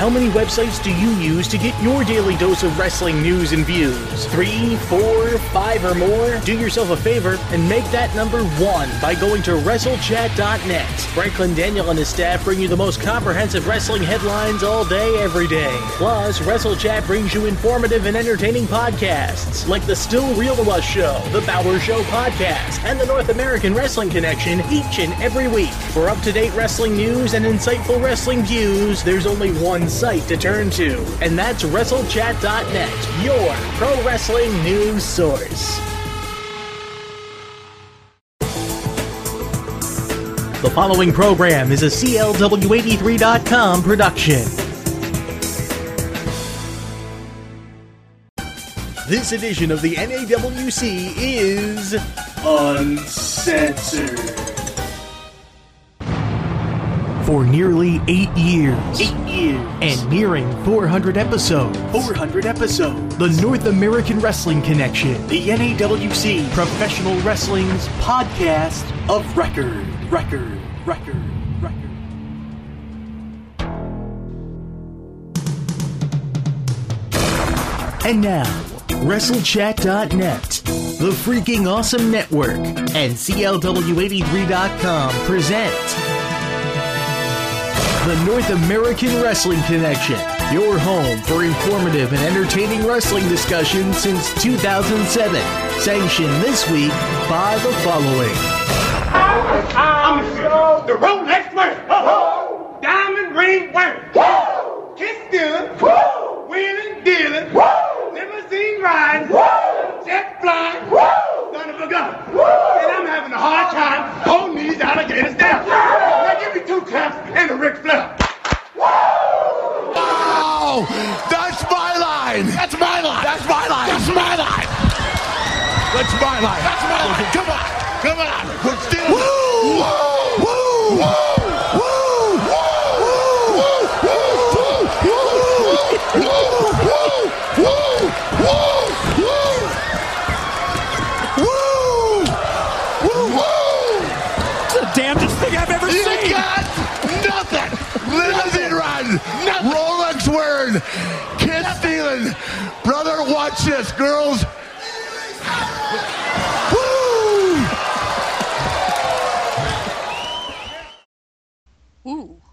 How many websites do you use to get your daily dose of wrestling news and views? 3, 4, 5 or more? Do yourself a favor and make that number 1 by going to WrestleChat.net. Franklin Daniel and his staff bring you the most comprehensive wrestling headlines all day, every day. Plus, WrestleChat brings you informative and entertaining podcasts like the Still Real to Us Show, the Bauer Show podcast, and the North American Wrestling Connection each and every week. For up-to-date wrestling news and insightful wrestling views, there's only one site to turn to, and that's WrestleChat.net, your pro wrestling news source. The following program is a CLW83.com production. This edition of the NAWC is Uncensored. For nearly 8 years. And nearing 400 episodes. The North American Wrestling Connection. The NAWC Professional Wrestling's podcast of record. And now, WrestleChat.net, the freaking awesome network, and CLW83.com present the North American Wrestling Connection, your home for informative and entertaining wrestling discussion since 2007. Sanctioned this week by the following. I'm the Rolex wearing, diamond ring wearing, kiss stealing, wheeling dealing, limousine riding, jet flying, son of a gun. And I'm having a hard time holding these alligators down. Now give me 2 claps and a Ric Flair. Wow! That's my line! That's my line! That's my line! That's my line! That's my line! That's my line! Come on! Come on! We're still... Woo! Woo! Woo! Woo! Damnedest thing I've ever seen! You got nothing! Limousine riding, Rolex wearing, kiss stealing. Brother, watch this, girls. Woo! Ooh.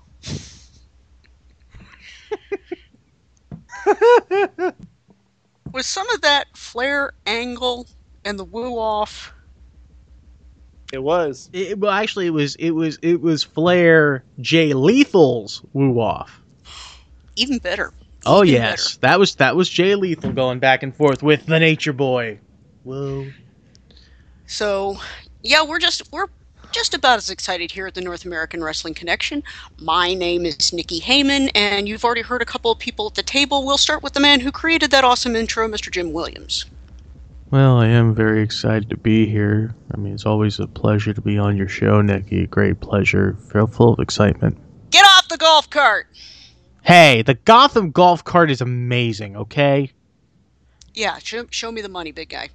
Was some of that Flair angle and the woo off? It was. It was Flair Jay Lethal's woo off. Even better. Oh Even yes, better. that was Jay Lethal going back and forth with the Nature Boy. Whoa. So, yeah, we're just about as excited here at the North American Wrestling Connection. My name is Nikki Heyman, and you've already heard a couple of people at the table. We'll start with the man who created that awesome intro, Mr. Jim Williams. Well, I am very excited to be here. I mean, it's always a pleasure to be on your show, Nikki. Great pleasure. Full of excitement. Get off the golf cart! Hey, the Gotham golf cart is amazing, okay? Yeah, show me the money, big guy.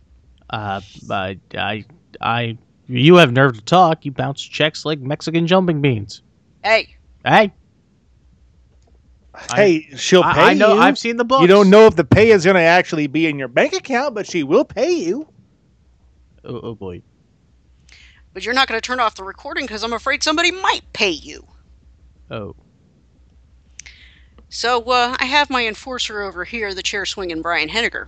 You have nerve to talk. You bounce checks like Mexican jumping beans. Hey. Hey, she'll pay I know. you. I've seen the books. You don't know if the pay is going to actually be in your bank account, but she will pay you. Oh boy. But you're not going to turn off the recording because I'm afraid somebody might pay you. Oh. So, I have my enforcer over here, the chair swinging Brian Henniger.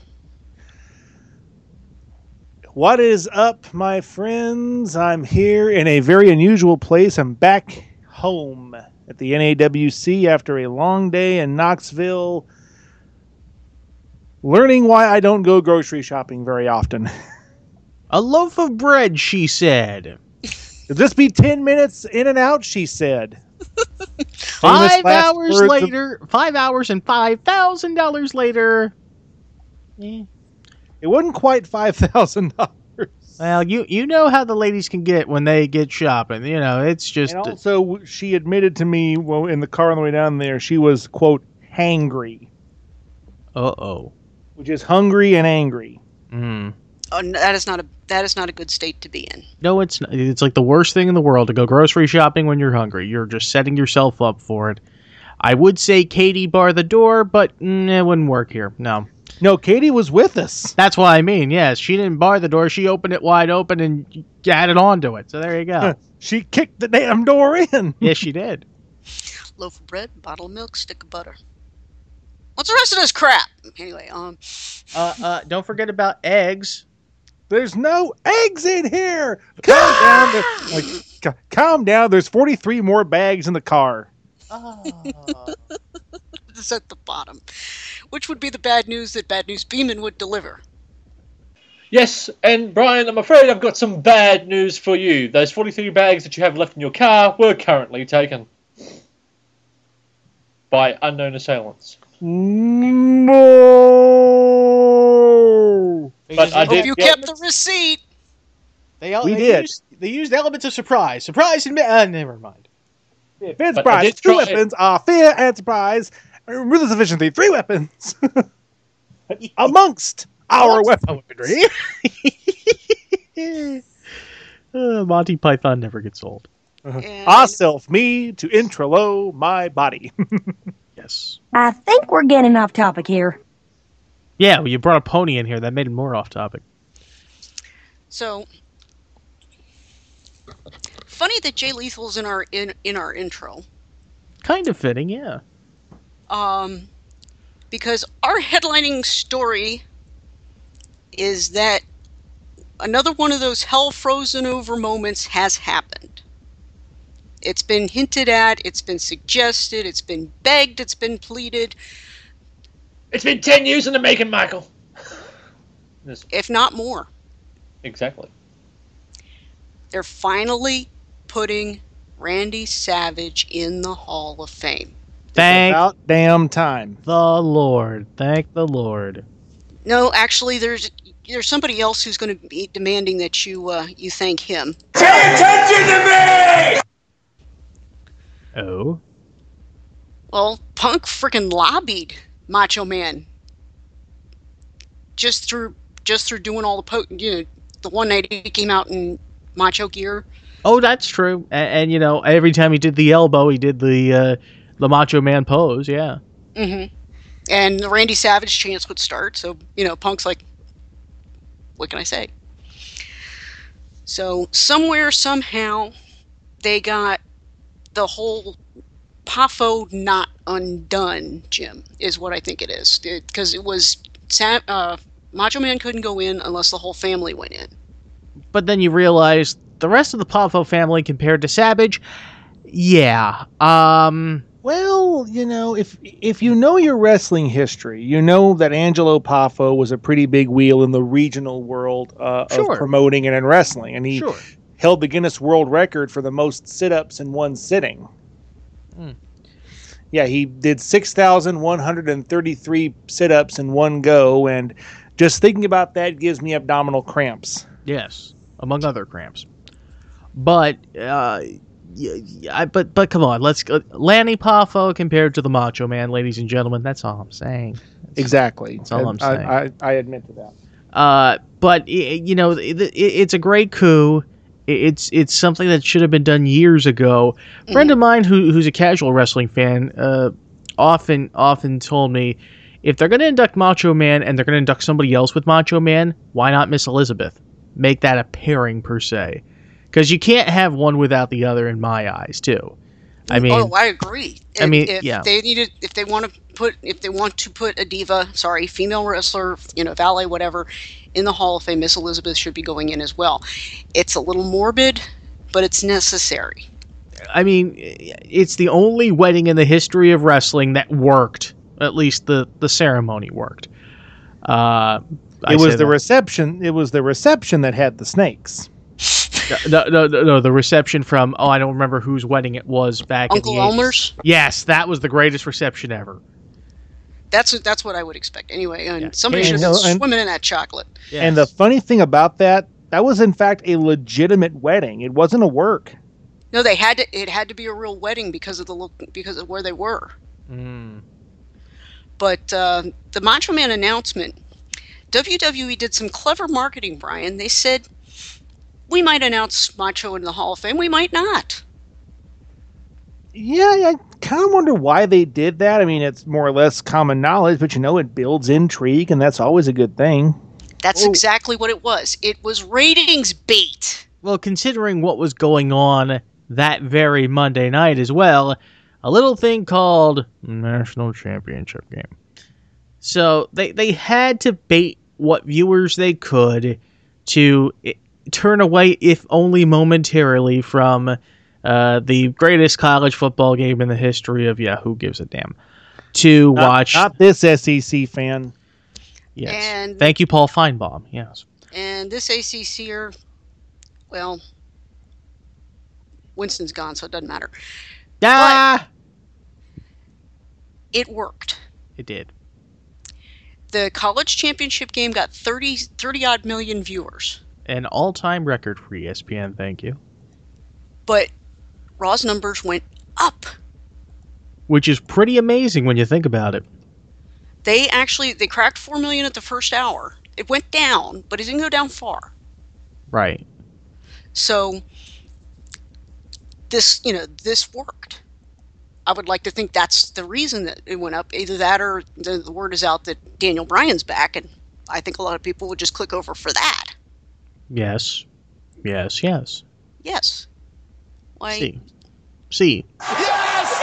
What is up, my friends? I'm here in a very unusual place. I'm back home at the NAWC after a long day in Knoxville, learning why I don't go grocery shopping very often. A loaf of bread, she said. Could this be 10 minutes in and out, she said. 5 hours later, 5 hours and $5,000 later. It wasn't quite $5,000. Well, you know how the ladies can get when they get shopping. You know, it's just... And also, she admitted to me in the car on the way down there, she was, quote, hangry. Uh-oh. Which is hungry and angry. Mm. Oh, no, that is not a good state to be in. No, it's not. It's like the worst thing in the world to go grocery shopping when you're hungry. You're just setting yourself up for it. I would say Katie bar the door, but it wouldn't work here. No. No, Katie was with us. That's what I mean. Yes, she didn't bar the door. She opened it wide open and added on to it. So there you go. She kicked the damn door in. Yes, she did. Loaf of bread, bottle of milk, stick of butter. What's the rest of this crap? Anyway, Don't forget about eggs. There's no eggs in here. Calm down. Calm down. There's 43 more bags in the car. It's at the bottom. Which would be the bad news that Bad News Beeman would deliver. Yes, and Brian, I'm afraid I've got some bad news for you. Those 43 bags that you have left in your car were currently taken by unknown assailants. No. But I did. Hope you kept the receipt. They did. They used elements of surprise. Surprise and never mind. Fear and surprise. Two weapons are fear and surprise. With sufficiently 3 weapons amongst our weaponry. Monty Python never gets old. Ourself, me, to intralo my body. Yes. I think we're getting off topic here. Yeah, well, you brought a pony in here. That made it more off topic. So, funny that Jay Lethal's in our intro. Kind of fitting, yeah. Because our headlining story is that another one of those hell frozen over moments has happened. It's been hinted at, it's been suggested, it's been begged, it's been pleaded. It's been 10 years in the making, Michael. If not more. Exactly. They're finally putting Randy Savage in the Hall of Fame. Thank About damn time. the Lord. Thank the Lord. No, actually, there's somebody else who's going to be demanding that you thank him. Pay attention to me! Oh? Well, Punk freaking lobbied Macho Man just through doing all the the one night he came out in macho gear. Oh, that's true. And you know, every time he did the elbow, he did the Macho Man pose, yeah. Mm-hmm. And the Randy Savage chance would start, so, Punk's like, what can I say? So, somewhere, somehow, they got the whole PAFO not undone, Jim, is what I think it is. Because it was, Macho Man couldn't go in unless the whole family went in. But then you realize the rest of the Poffo family compared to Savage, yeah. Well, if you know your wrestling history, you know that Angelo Poffo was a pretty big wheel in the regional world of promoting and in wrestling. And he held the Guinness World Record for the most sit-ups in one sitting. Yeah, he did 6,133 sit-ups in one go, and just thinking about that gives me abdominal cramps. Yes, among other cramps. But but come on, let's go. Lanny Poffo compared to the Macho Man, ladies and gentlemen. That's all I'm saying. Exactly. That's all I'm saying. I admit to that. But it's a great coup. It's something that should have been done years ago. A friend of mine who's a casual wrestling fan often told me, if they're going to induct Macho Man and they're going to induct somebody else with Macho Man, why not Miss Elizabeth? Make that a pairing per se, because you can't have one without the other in my eyes too. I mean, I agree. If they want to put a diva, female wrestler, valet, whatever, in the Hall of Fame, Miss Elizabeth should be going in as well. It's a little morbid, but it's necessary. I mean, it's the only wedding in the history of wrestling that worked. At least the ceremony worked. It was the reception that had the snakes. No, the reception from, I don't remember whose wedding it was back Uncle in the 80s. Elmer's? Yes, that was the greatest reception ever. That's what I would expect. Anyway, and somebody should have been swimming in that chocolate. Yes. And the funny thing about that was in fact a legitimate wedding. It wasn't a work. No, it had to be a real wedding because of where they were. But the Macho Man announcement, WWE did some clever marketing, Brian. They said, we might announce Macho in the Hall of Fame, we might not. Yeah, I kind of wonder why they did that. I mean, it's more or less common knowledge, but it builds intrigue, and that's always a good thing. That's exactly what it was. It was ratings bait. Well, considering what was going on that very Monday night as well, a little thing called National Championship Game. So they had to bait what viewers they could to turn away, if only momentarily, from the greatest college football game in the history of who gives a damn, to watch. Not this SEC fan. Yes. And thank you, Paul Feinbaum. Yes. And this ACCer, well, Winston's gone, so it doesn't matter. Ah! But it worked. It did. The college championship game got 30-odd million viewers. An all-time record for ESPN, thank you. But Raw's numbers went up. Which is pretty amazing when you think about it. They cracked 4 million at the first hour. It went down, but it didn't go down far. Right. So this worked. I would like to think that's the reason that it went up. Either that or the word is out that Daniel Bryan's back, and I think a lot of people would just click over for that. Yes. Yes, yes. Yes. Why? See. Yes!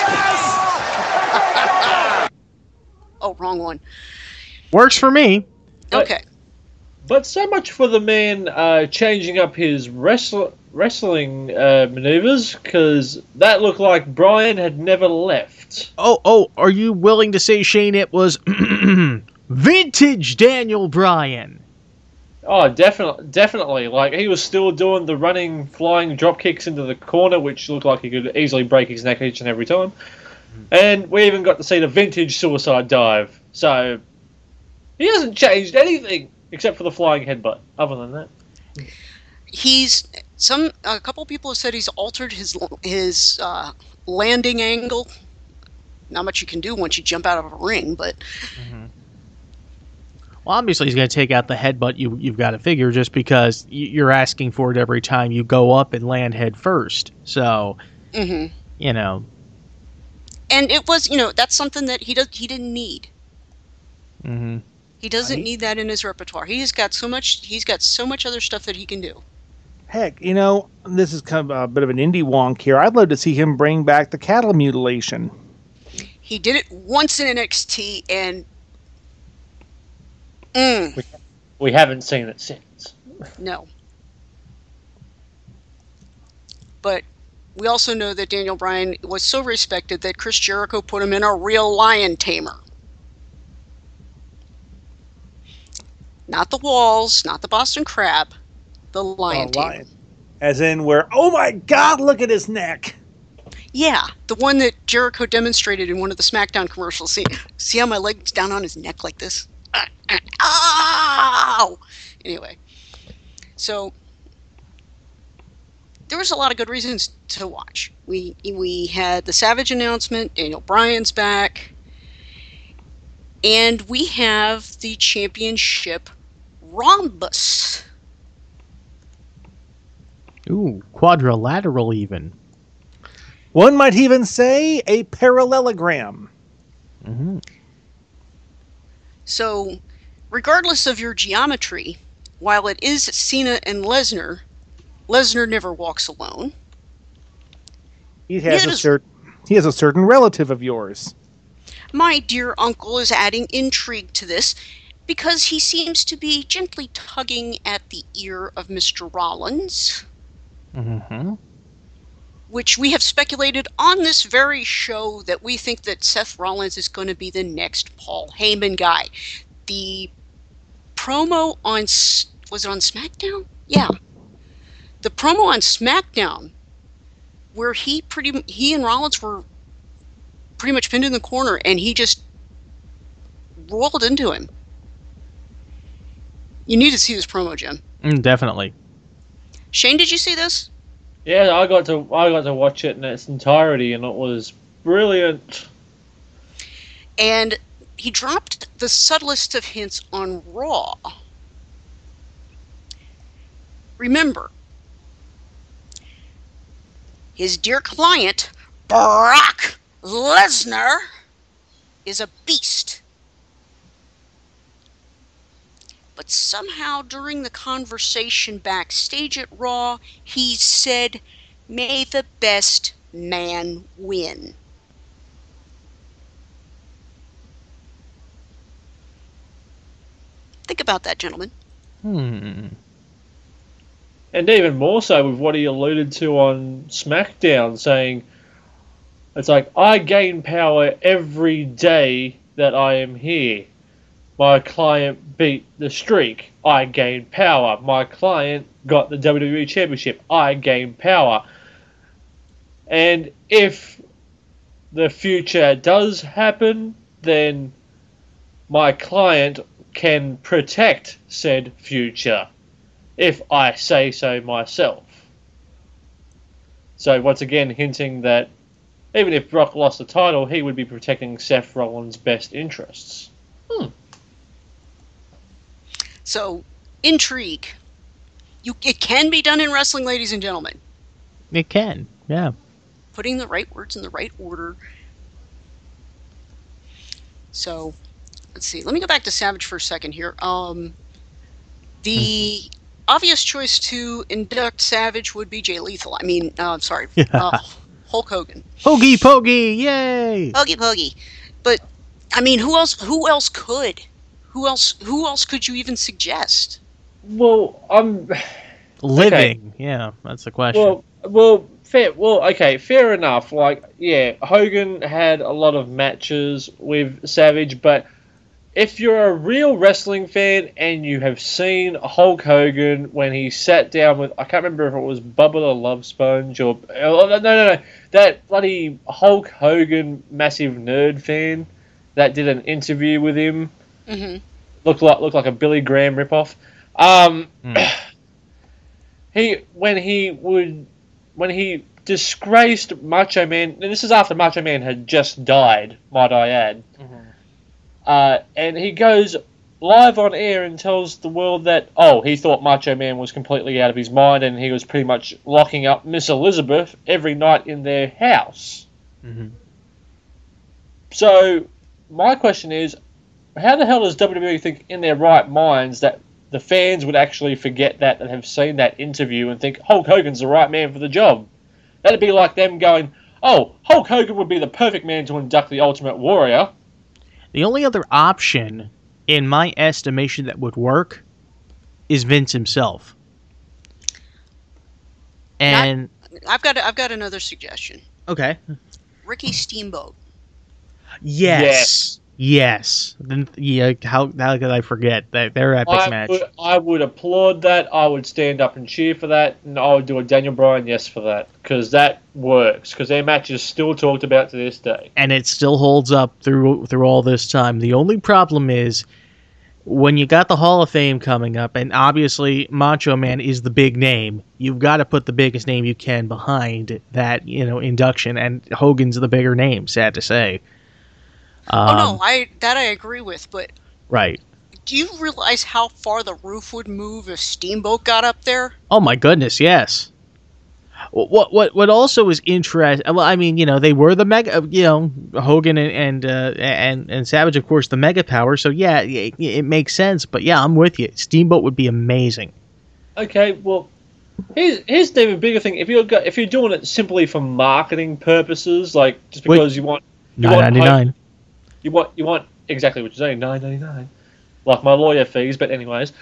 Yes! Oh, wrong one. Works for me. Okay. But so much for the man changing up his wrestling maneuvers, because that looked like Bryan had never left. Oh, are you willing to say, Shane, it was vintage Daniel Bryan? Oh, definitely. Like, he was still doing the running, flying drop kicks into the corner, which looked like he could easily break his neck each and every time. And we even got to see the vintage suicide dive. So, he hasn't changed anything except for the flying headbutt. Other than that, a couple people have said he's altered his landing angle. Not much you can do once you jump out of a ring, but. Mm-hmm. Well, obviously he's going to take out the headbutt. You've got to figure, just because you're asking for it every time you go up and land head first. So, Mm-hmm. And it was, that's something that he didn't need. Mm-hmm. He doesn't need that in his repertoire. He's got so much other stuff that he can do. Heck, this is kind of a bit of an indie wonk here. I'd love to see him bring back the cattle mutilation. He did it once in NXT, and we haven't seen it since. No. But we also know that Daniel Bryan was so respected that Chris Jericho put him in a real lion tamer. Not the Walls, not the Boston Crab, the lion tamer. As in where, oh my God, look at his neck. Yeah, the one that Jericho demonstrated in one of the SmackDown commercials. See how my leg's down on his neck like this? Ow! Anyway, so there was a lot of good reasons to watch. We had the Savage announcement, Daniel Bryan's back, and we have the championship rhombus. Ooh, quadrilateral even. One might even say a parallelogram. Mm-hmm. So, regardless of your geometry, while it is Cena and Lesnar never walks alone. He has a certain relative of yours. My dear uncle is adding intrigue to this because he seems to be gently tugging at the ear of Mr. Rollins. Mm-hmm. Which we have speculated on this very show that we think that Seth Rollins is going to be the next Paul Heyman guy. The promo on... Was it on SmackDown? Yeah. The promo on SmackDown where he and Rollins were pretty much pinned in the corner and he just rolled into him. You need to see this promo, Jim. Definitely. Shane, did you see this? Yeah, I got to watch it in its entirety, and it was brilliant. And he dropped the subtlest of hints on Raw. Remember, his dear client, Brock Lesnar is a beast. But somehow during the conversation backstage at Raw, he said, "May the best man win." Think about that, gentlemen. And even more so with what he alluded to on SmackDown, saying, it's like, I gain power every day that I am here. My client beat the streak. I gained power. My client got the WWE Championship. I gained power. And if the future does happen, then my client can protect said future, if I say so myself. So once again hinting that even if Brock lost the title, he would be protecting Seth Rollins' best interests. So, intrigue. It can be done in wrestling, ladies and gentlemen. It can, yeah. Putting the right words in the right order. So, let's see. Let me go back to Savage for a second here. The obvious choice to induct Savage would be Jay Lethal. Hulk Hogan. Hoagie Poggy, yay! Hoagie Poggy. But, I mean, who else could? Who else could you even suggest? Well, living. Okay. Yeah, that's the question. Fair enough. Like, yeah, Hogan had a lot of matches with Savage, but if you're a real wrestling fan and you have seen Hulk Hogan when he sat down with, I can't remember if it was Bubba the Love Sponge or no, that bloody Hulk Hogan massive nerd fan that did an interview with him. Mm-hmm. Looked like a Billy Graham ripoff. When he disgraced Macho Man, and this is after Macho Man had just died, might I add. Mm-hmm. And he goes live on air and tells the world that he thought Macho Man was completely out of his mind and he was pretty much locking up Miss Elizabeth every night in their house. Mm-hmm. So my question is, how the hell does WWE think in their right minds that the fans would actually forget that and have seen that interview and think Hulk Hogan's the right man for the job? That'd be like them going, Hulk Hogan would be the perfect man to induct the Ultimate Warrior. The only other option, in my estimation, that would work is Vince himself. And I've got another suggestion. Okay. Ricky Steamboat. Yes. Then, how could I forget that their epic match? I would applaud that. I would stand up and cheer for that, and I would do a Daniel Bryan yes for that, because that works. Because their match is still talked about to this day, and it still holds up through all this time. The only problem is when you got the Hall of Fame coming up, and obviously Macho Man is the big name. You've got to put the biggest name you can behind that, induction, and Hogan's the bigger name. Sad to say. I agree with, but right. Do you realize how far the roof would move if Steamboat got up there? Oh my goodness, yes. What also is interesting? Well, I mean, they were the mega, Hogan and Savage, of course, the mega power. So yeah, it makes sense. But yeah, I'm with you. Steamboat would be amazing. Okay, well, here's the even bigger thing. If you're doing it simply for marketing purposes, like just because you want $9.99. You want exactly what you're saying, $9.99, like my lawyer fees. But anyways,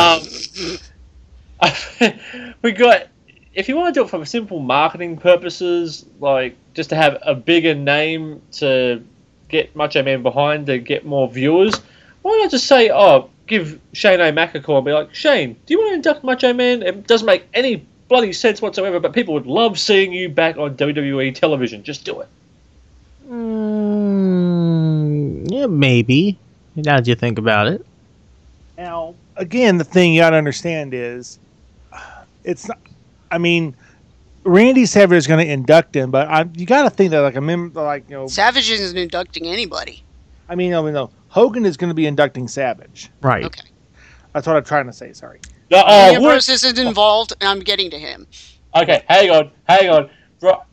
if you want to do it for simple marketing purposes, like just to have a bigger name to get Macho Man behind to get more viewers, why not just say, give Shane O'Mac a call and be like, Shane, do you want to induct Macho Man? It doesn't make any bloody sense whatsoever, but people would love seeing you back on WWE television. Just do it. Yeah, maybe. Now that you think about it. Now, again, the thing you got to understand is, it's not. I mean, Randy Savage is going to induct him, but you got to think that Savage isn't inducting anybody. I mean, no. Hogan is going to be inducting Savage. Right. Okay. That's what I'm trying to say. Sorry. Ambrose isn't involved, and I'm getting to him. Okay, hang on.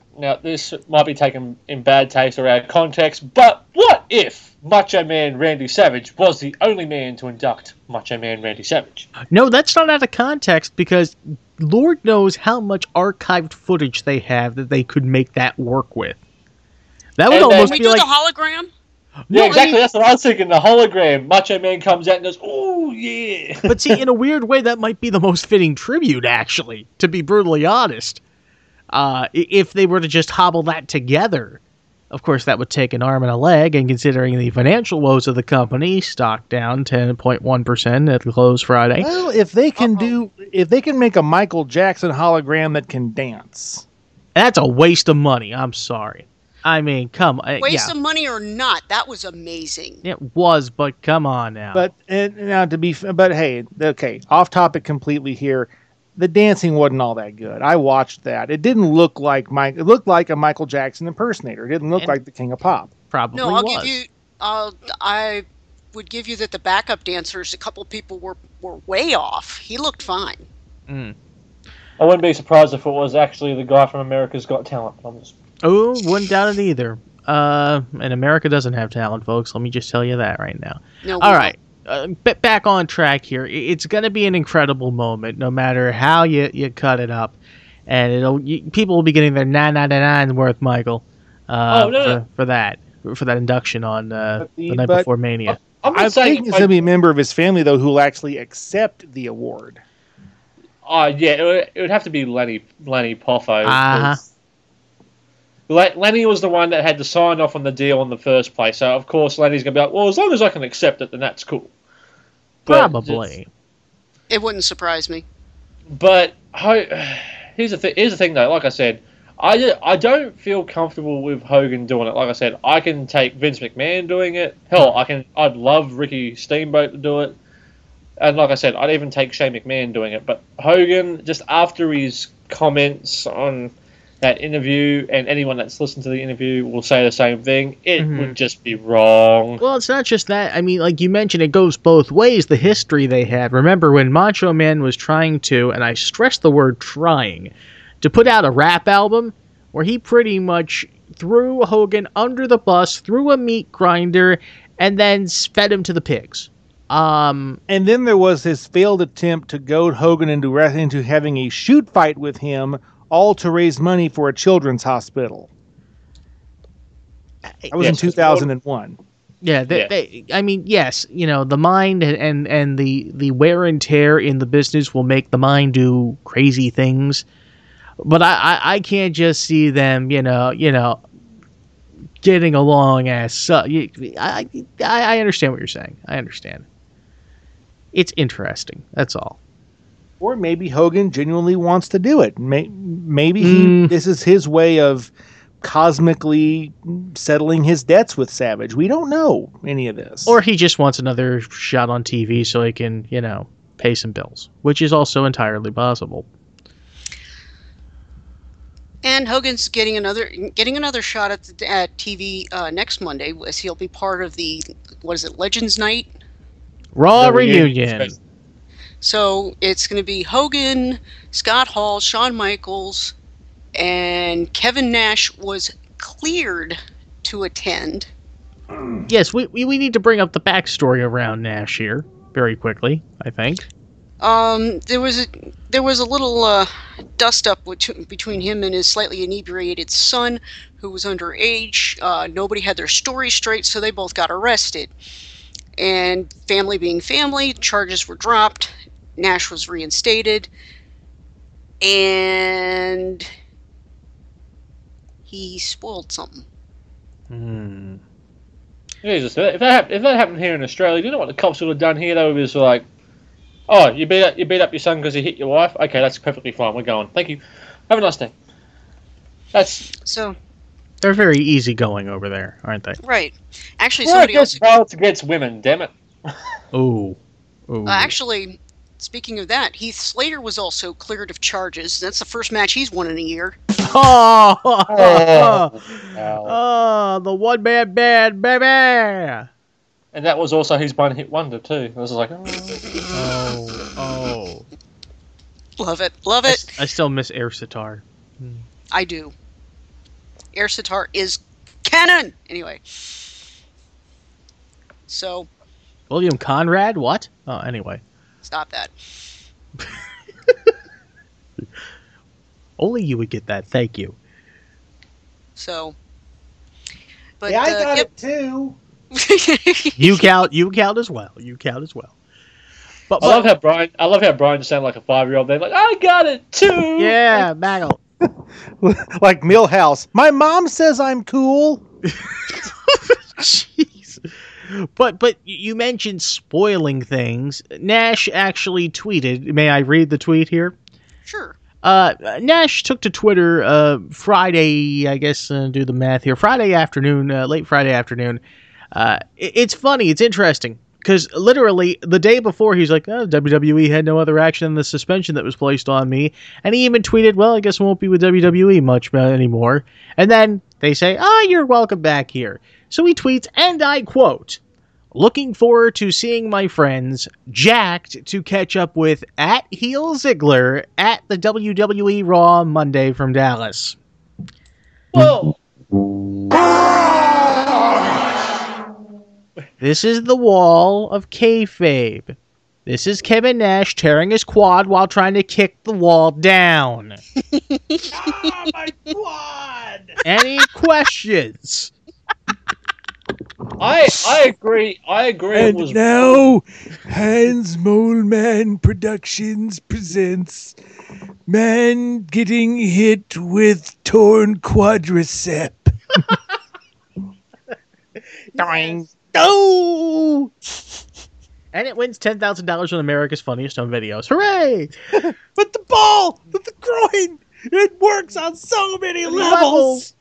Now, this might be taken in bad taste or out of context, but what if Macho Man Randy Savage was the only man to induct Macho Man Randy Savage? No, that's not out of context, because Lord knows how much archived footage they have that they could make that work with. That would almost be like... the hologram? Yeah, exactly. That's what I was thinking. The hologram. Macho Man comes out and goes, "Oh yeah." But see, in a weird way, that might be the most fitting tribute, actually, to be brutally honest. If they were to just hobble that together. Of course, that would take an arm and a leg, and considering the financial woes of the company, stock down 10.1% at the close Friday. Well, if they can make a Michael Jackson hologram that can dance. That's a waste of money. I'm sorry. I mean, come on. Waste of money or not, that was amazing. It was, but come on now. But hey, okay, off topic completely here. The dancing wasn't all that good. I watched that. It didn't look like it looked like a Michael Jackson impersonator. It didn't look like the King of Pop. Probably no, was. I would give you that the backup dancers, a couple people were way off. He looked fine. I wouldn't be surprised if it was actually the guy from America's Got Talent. Oh, wouldn't doubt it either. And America doesn't have talent, folks. Let me just tell you that right now. No, all right. Back on track here. It's going to be an incredible moment, no matter how you cut it up. And people will be getting their 9.99 worth, Michael, for that induction on the night before Mania. I think he's going to be a member of his family, though, who will actually accept the award. Yeah, it would have to be Lenny Poffo. Uh-huh. Lenny was the one that had to sign off on the deal in the first place, so of course Lenny's going to be like, well, as long as I can accept it, then that's cool. Probably. It wouldn't surprise me. But here's the thing, though. Like I said, I don't feel comfortable with Hogan doing it. Like I said, I can take Vince McMahon doing it. Hell, I'd love Ricky Steamboat to do it. And like I said, I'd even take Shane McMahon doing it. But Hogan, just after his comments on that interview, and anyone that's listened to the interview will say the same thing, it would just be wrong. Well, it's not just that. I mean, like you mentioned, it goes both ways, the history they had. Remember when Macho Man was trying to, and I stress the word trying, to put out a rap album where he pretty much threw Hogan under the bus, threw a meat grinder, and then fed him to the pigs. And then there was his failed attempt to goad Hogan into having a shoot fight with him, all to raise money for a children's hospital. That was in 2001. Yeah, I mean, yes, the mind and the wear and tear in the business will make the mind do crazy things. But I can't just see them, getting along as I understand what you're saying. I understand. It's interesting. That's all. Or maybe Hogan genuinely wants to do it. Maybe this is his way of cosmically settling his debts with Savage. We don't know any of this. Or he just wants another shot on TV so he can, pay some bills, which is also entirely possible. And Hogan's getting another shot at TV next Monday, as he'll be part of the Legends Night? Raw reunion. So it's going to be Hogan, Scott Hall, Shawn Michaels, and Kevin Nash was cleared to attend. Yes, we need to bring up the backstory around Nash here very quickly, I think. There was a little dust up between him and his slightly inebriated son, who was underage. Nobody had their story straight, so they both got arrested. And family being family, charges were dropped. Nash was reinstated, and he spoiled something. Jesus, if that happened here in Australia, do you know what the cops would have done here? They would be just like, "Oh, you beat up your son because he hit your wife? Okay, that's perfectly fine. We're going. Thank you. Have a nice day." They're very easygoing over there, aren't they? Right. Actually, somebody else. Violence against women. Damn it. Ooh. Actually, speaking of that, Heath Slater was also cleared of charges. That's the first match he's won in a year. The one-man band, baby! And that was also his one-hit wonder, too. This was like, Love it. Love it. I still miss air sitar. I do. air sitar is canon. Anyway. So. William Conrad? What? Oh, anyway. Stop that. Only you would get that. Thank you. So. But, yeah, I got it too. You count as well. You count as well. But I love how Brian sounded like a 5-year-old. They're like, I got it too. Yeah, Maggle. Like Millhouse. My mom says I'm cool. Jeez. But you mentioned spoiling things. Nash actually tweeted. May I read the tweet here? Sure. Nash took to Twitter Friday, I guess, do the math here, Friday afternoon, late Friday afternoon. It's funny, it's interesting, because literally the day before he's like, WWE had no other action than the suspension that was placed on me, and he even tweeted, well, I guess I won't be with WWE much anymore, and then they say, you're welcome back here. So he tweets, and I quote, looking forward to seeing my friends, jacked to catch up with @Heel Ziggler at the WWE Raw Monday from Dallas. Whoa. This is the wall of kayfabe. This is Kevin Nash tearing his quad while trying to kick the wall down. My quad! Any questions? I agree. And now, Hans Moleman Productions presents Man Getting Hit with Torn Quadricep. Doing. Oh! And it wins $10,000 on America's Funniest Home Videos. Hooray! But the ball, but the groin, it works on so many levels.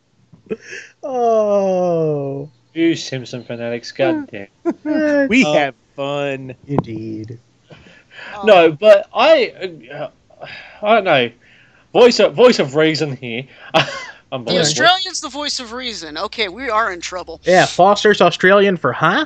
Oh. You Simpson fanatics, goddamn. We have fun. Indeed. No, but I don't know. Voice of reason here. The Australian's the voice of reason. Okay, we are in trouble. Yeah, Foster's Australian for huh?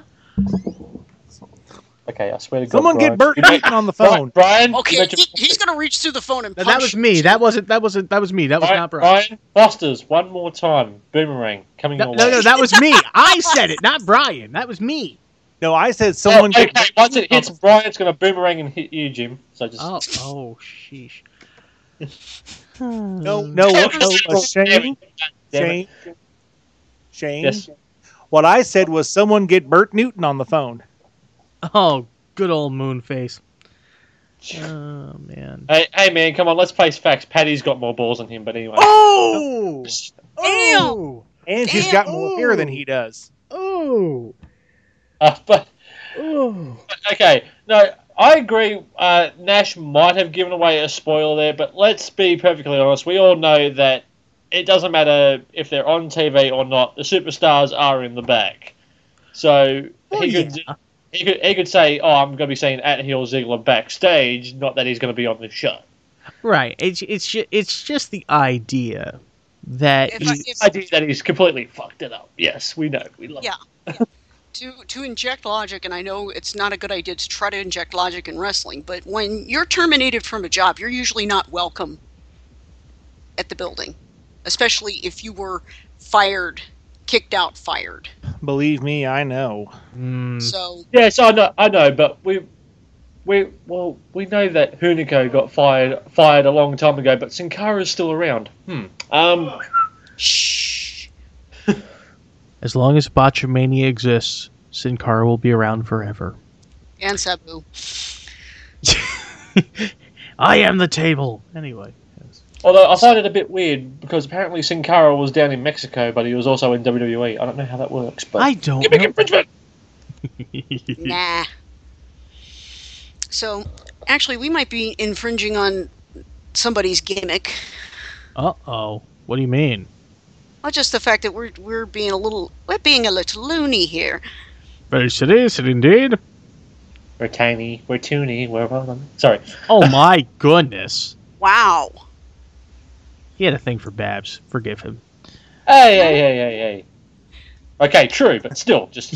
Okay, I swear to God. Someone get Bert Newton on the phone. Brian. Okay, he's gonna reach through the phone and punch. That was me. That was me. That was not Brian. Brian Foster's one more time. Boomerang coming your way. No, that was me. I said it, not Brian. That was me. No, I said someone. Okay, once it hits Brian, it's gonna boomerang and hit you, Jim. So just. Oh, sheesh. No, Shane. Yes. What I said was someone get Bert Newton on the phone. Oh, good old Moonface. Oh, man. Hey, man, come on, let's face facts. Paddy's got more balls than him, but anyway. Oh! Oh! And she's got more hair than he does. Oh! Okay, no, I agree. Nash might have given away a spoiler there, but let's be perfectly honest. We all know that it doesn't matter if they're on TV or not. The superstars are in the back. So he could say, I'm going to be seeing @Heel Ziggler backstage, not that he's going to be on the show. Right. It's just the idea that he's completely fucked it up. Yes, we know. We love it. Yeah. To inject logic, and I know it's not a good idea to try to inject logic in wrestling, but when you're terminated from a job, you're usually not welcome at the building, especially if you were kicked out. Believe me, I know. So yes, I know, but we know that Hunico got fired a long time ago, but Sin Cara's still around. Shh. As long as Botchamania exists, Sin Cara will be around forever. And Sabu. I am the table. Anyway. Yes. Although I find it a bit weird because apparently Sin Cara was down in Mexico, but he was also in WWE. I don't know how that works, but I don't gimmick infringement. Nah. So, actually, we might be infringing on somebody's gimmick. Uh-oh. What do you mean? Well, just the fact that we're being a little loony here. Yes, it is, indeed. We're tiny, we're toony, sorry. Oh my goodness. Wow. He had a thing for Babs. Forgive him. Hey. Okay, true, but still, just...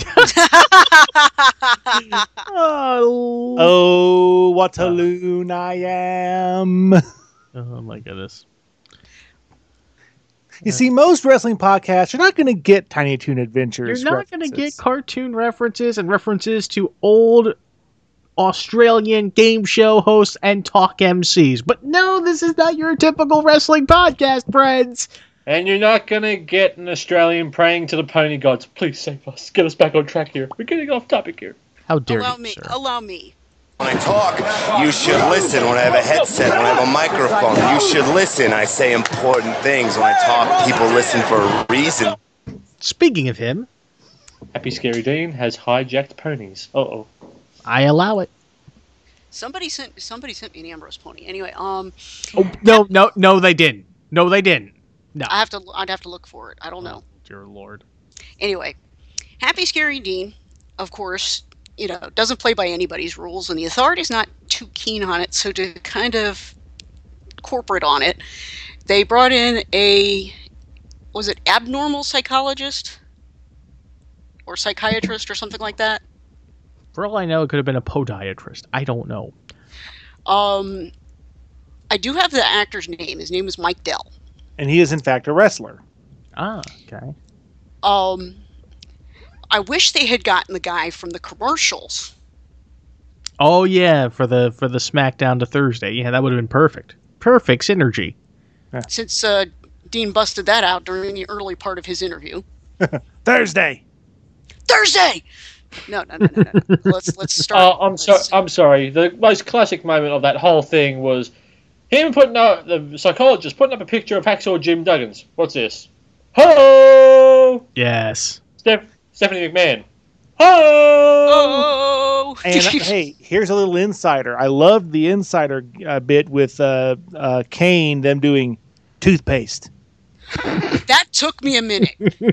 Oh, what a loon I am. Oh my goodness. You see, most wrestling podcasts, you're not going to get Tiny Toon Adventures. You're not going to get cartoon references and references to old Australian game show hosts and talk MCs. But no, this is not your typical wrestling podcast, friends. And you're not going to get an Australian praying to the pony gods. Please save us. Get us back on track here. We're getting off topic here. How dare allow you, me, sir. Allow me. When I talk, you should listen. When I have a headset, when I have a microphone, you should listen. I say important things. When I talk, people listen for a reason. Speaking of him, Happy Scary Dean has hijacked ponies. Uh-oh. I allow it. Somebody sent me an Ambrose pony. Anyway, Oh, no, they didn't. No, they didn't. No. I'd have to look for it. I don't know. Dear Lord. Anyway, Happy Scary Dean, of course, doesn't play by anybody's rules, and the authority's not too keen on it. So to kind of corporate on it, they brought in was it abnormal psychologist or psychiatrist or something like that? For all I know, it could have been a podiatrist. I don't know. I do have the actor's name. His name is Mike Dell. And he is, in fact, a wrestler. Ah, okay. I wish they had gotten the guy from the commercials. Oh, yeah, for the SmackDown to Thursday. Yeah, that would have been perfect. Perfect synergy. Since Dean busted that out during the early part of his interview. Thursday! No. Let's start. I'm sorry. The most classic moment of that whole thing was him the psychologist putting up a picture of Hacksaw Jim Duggins. What's this? Ho! Yes. Stephanie McMahon. Ho! Oh! And hey, here's a little insider. I loved the insider bit with Kane, them doing toothpaste. That took me a minute.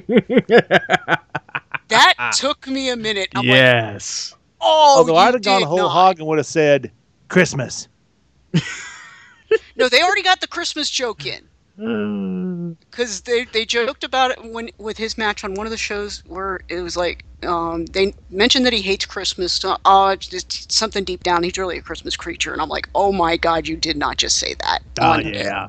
Took me a minute. I'm yes. Like, although I'd have gone whole hog and would have said Christmas. No, they already got the Christmas joke in. Because they joked about it with his match on one of the shows where it was like they mentioned that he hates Christmas. Just something deep down, he's really a Christmas creature. And I'm like, oh my God, you did not just say that. Oh, yeah.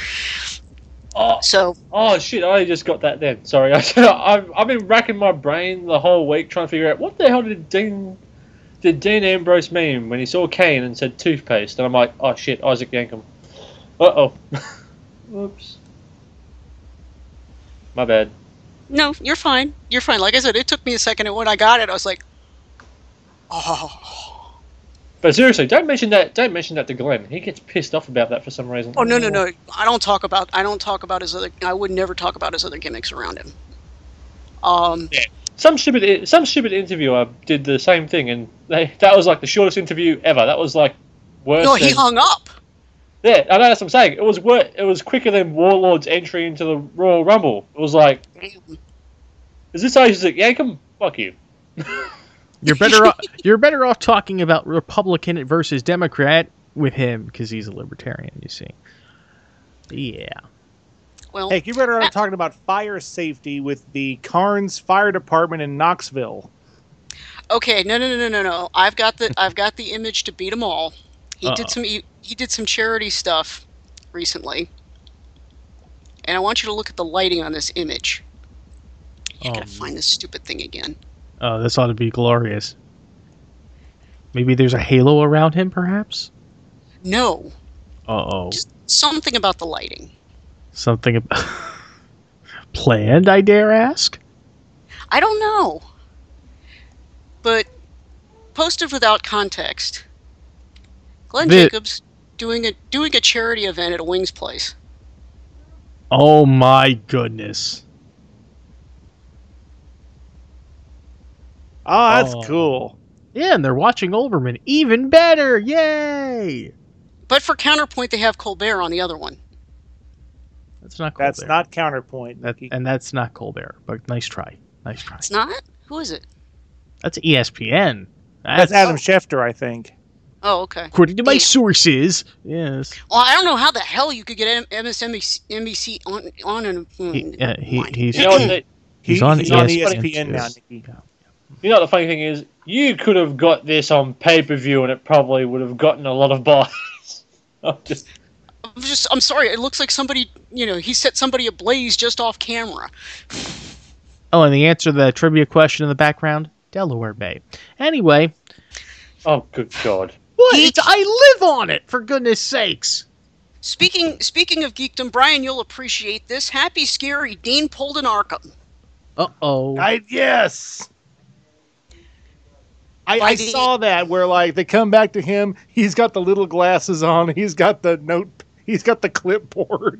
Oh shit! I just got that then. Sorry, I've been racking my brain the whole week trying to figure out what the hell did Dean Ambrose mean when he saw Kane and said toothpaste, and I'm like, oh shit, Isaac Yankem. Uh-oh. Oops. My bad. No, you're fine. You're fine. Like I said, it took me a second, and when I got it, I was like, oh. But seriously, don't mention that to Glenn. He gets pissed off about that for some reason. Oh no. I don't talk about his other. I would never talk about his other gimmicks around him. Yeah. Some stupid interviewer did the same thing, and that was like the shortest interview ever. That was like worse. No, he hung up. Yeah, I know, that's what I'm saying. It was quicker than Warlord's entry into the Royal Rumble. It was like, is this Isaac Yankem? Fuck you. You're better off talking about Republican versus Democrat with him because he's a libertarian. You see. Yeah. Well, hey, you're better off talking about fire safety with the Carnes Fire Department in Knoxville. Okay, no. I've got the image to beat them all. He did some charity stuff recently, and I want you to look at the lighting on this image. I gotta find this stupid thing again. Oh, this ought to be glorious. Maybe there's a halo around him, perhaps? No. Uh-oh. Just something about the lighting. Something about... planned, I dare ask? I don't know. But posted without context. Glenn Jacobs doing a charity event at a wings place. Oh my goodness. Oh, that's cool. Yeah, and they're watching Olbermann. Even better! Yay! But for counterpoint, they have Colbert on the other one. That's not Colbert. That's not counterpoint. And that's not Colbert, but nice try. Nice try. It's not? Who is it? That's ESPN. That's Adam Schefter, I think. Oh, okay. According to my sources, yes. Well, I don't know how the hell you could get MSNBC on and... He's on ESPN now, Nikki. You know, the funny thing is, you could have got this on pay-per-view and it probably would have gotten a lot of buys. But I'm sorry. It looks like somebody, he set somebody ablaze just off camera. Oh, and the answer to the trivia question in the background, Delaware Bay. Anyway. Oh, good God. What? I live on it, for goodness sakes. Speaking of geekdom, Brian, you'll appreciate this. Happy Scary Dean pulled an Arkham. Uh-oh. Yes. I saw that where like they come back to him. He's got the little glasses on. He's got the He's got the clipboard.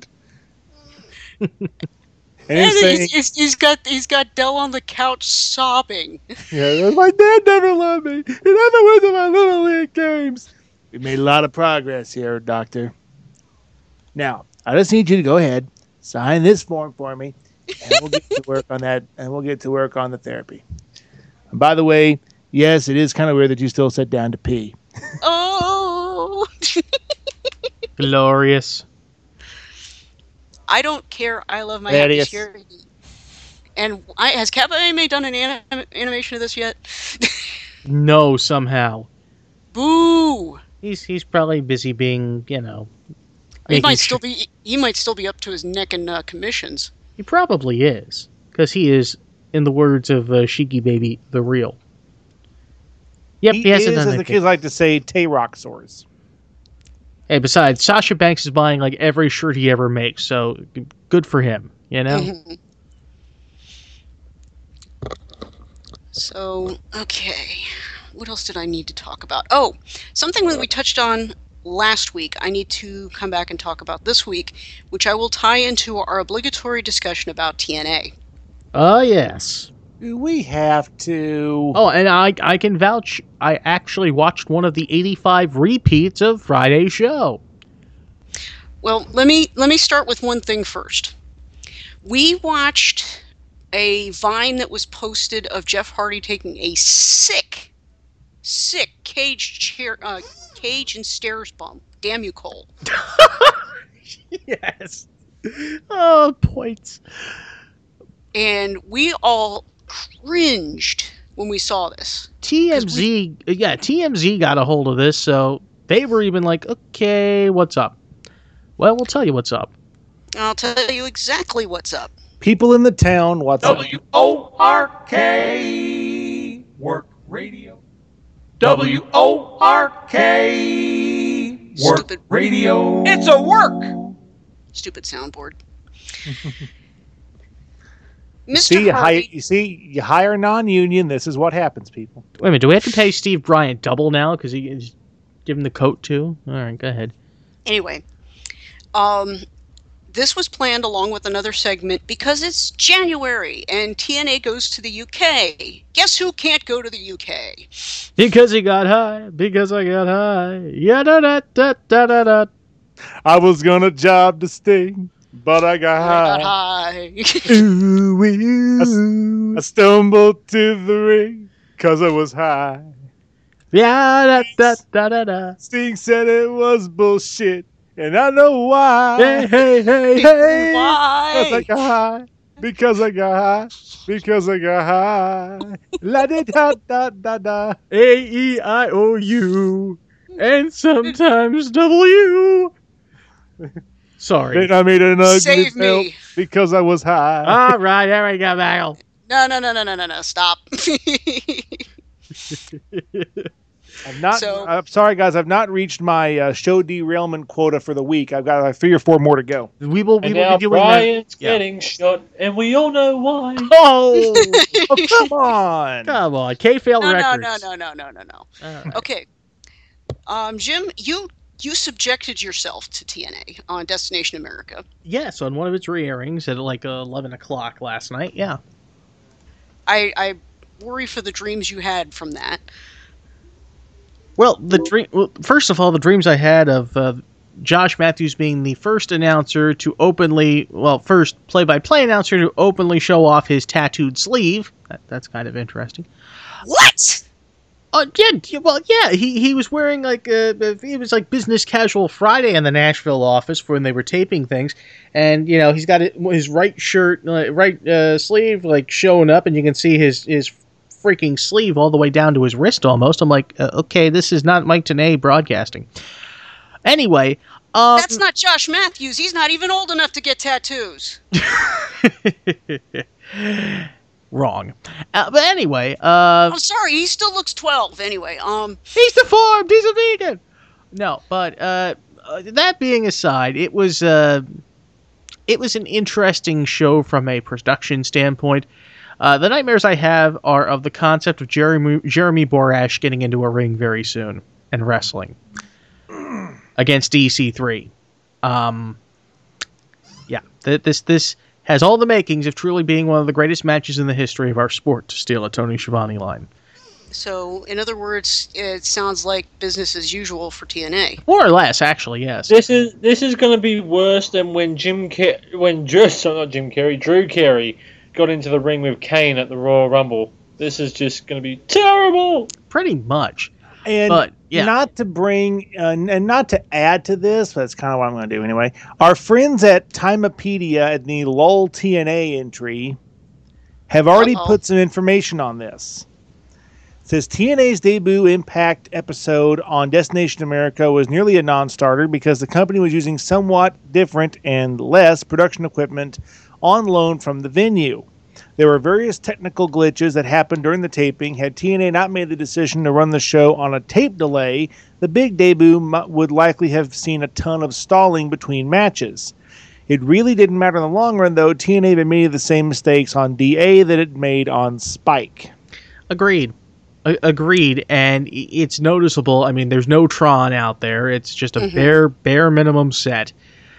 And he's got Dell on the couch sobbing. Yeah, my dad never loved me. He never went to my Little League games. We made a lot of progress here, Doctor. Now, I just need you to go ahead, sign this form for me, and we'll get to work on that, and we'll get to work on the therapy. And by the way, yes, it is kind of weird that you still sit down to pee. Oh! Glorious. I don't care. I love my Happy Scary. And has Kappa Anime done an animation of this yet? No, somehow. Boo! He's probably busy being, He might still be up to his neck in commissions. He probably is, because he is, in the words of Shiki Baby, the real. Yep, he hasn't done anything. As the kids like to say, Tay-Roxors. Hey, besides, Sasha Banks is buying like every shirt he ever makes, so good for him, Mm-hmm. So, okay. What else did I need to talk about? Oh, something that we touched on last week, I need to come back and talk about this week, which I will tie into our obligatory discussion about TNA. Oh, yes. We have to. Oh, and I can vouch, I actually watched one of the 85 repeats of Friday's show. Well, let me start with one thing first. We watched a Vine that was posted of Jeff Hardy taking a sick cage and stairs bump. Damn you, Cole. Yes. Oh, points. And we all cringed when we saw this. TMZ got a hold of this, so they were even like, okay, what's up? Well, we'll tell you what's up. I'll tell you exactly what's up. People in the town, what's up? WORK Work Radio. WORK Work Stupid Radio. It's a work. Stupid soundboard. You hire non-union. This is what happens, people. Wait a minute. Do we have to pay Steve Bryant double now because he give him the coat too? All right, go ahead. Anyway, this was planned along with another segment because it's January and TNA goes to the UK. Guess who can't go to the UK? Because he got high. Because I got high. Yeah, da da da da da da. I was gonna job to Sting, but I got high. Ooh, I stumbled to the ring because I was high. Yeah, da da da da da. Sting said it was bullshit, and I know why. Hey. Why? Because I got high. La da da da da da. A-E-I-O-U. And sometimes W. Sorry. Then I made an ugly Save belt me. because I was high. All right, there we go, Bagel. No, stop. I'm sorry, guys. I've not reached my show derailment quota for the week. I've got 3 or 4 more to go. We will be doing Brian's getting shot, and we all know why. Oh, come on. Come on. K-Fail Records. No. Okay. Jim, you subjected yourself to TNA on Destination America. Yes, on one of its re-airings at like 11 o'clock last night, yeah. I worry for the dreams you had from that. Well, first of all, the dreams I had of Josh Matthews being the first announcer to first play-by-play announcer to openly show off his tattooed sleeve. That's kind of interesting. What? Yeah. He was wearing it was like business casual Friday in the Nashville office when they were taping things, and he's got his right shirt, right sleeve like showing up, and you can see his freaking sleeve all the way down to his wrist almost. I'm like, okay, this is not Mike Tenay broadcasting. Anyway, that's not Josh Matthews. He's not even old enough to get tattoos. Wrong. But anyway, I'm sorry. He still looks 12. Anyway, he's deformed. He's a vegan. No, but that being aside, it was an interesting show from a production standpoint. The nightmares I have are of the concept of Jeremy Borash getting into a ring very soon and wrestling against EC3. This has all the makings of truly being one of the greatest matches in the history of our sport, to steal a Tony Schiavone line. So, in other words, it sounds like business as usual for TNA. More or less, actually, yes. This is going to be worse than when Drew Carey got into the ring with Kane at the Royal Rumble. This is just going to be terrible. Pretty much. And not to bring and not to add to this, but that's kind of what I'm going to do anyway. Our friends at Timepedia in the LOL TNA entry have already put some information on this. It says TNA's debut Impact episode on Destination America was nearly a non-starter because the company was using somewhat different and less production equipment on loan from the venue. There were various technical glitches that happened during the taping. Had TNA not made the decision to run the show on a tape delay, the big debut would likely have seen a ton of stalling between matches. It really didn't matter in the long run, though. TNA had made the same mistakes on DA that it made on Spike. Agreed, and it's noticeable. I mean, there's no Tron out there. It's just a bare minimum set.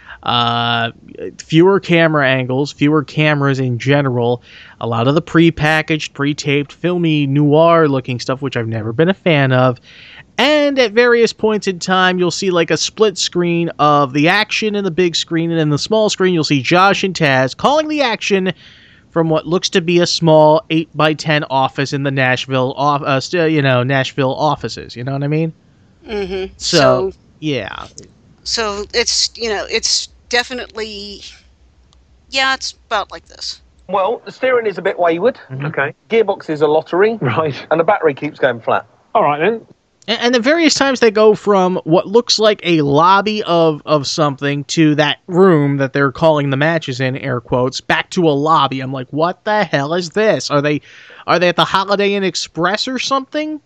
Fewer camera angles, fewer cameras in general, a lot of the pre-packaged, pre-taped, filmy, noir-looking stuff, which I've never been a fan of. And at various points in time, you'll see like a split screen of the action in the big screen, and in the small screen, you'll see Josh and Taz calling the action from what looks to be a small 8x10 office in the Nashville offices. You know what I mean? Mm-hmm. So yeah. So it's definitely, it's about like this. Well, the steering is a bit wayward. Okay. Gearbox is a lottery. Right. And the battery keeps going flat. All right, then. And the various times they go from what looks like a lobby of something to that room that they're calling the matches in, air quotes, back to a lobby. I'm like, what the hell is this? Are they at the Holiday Inn Express or something?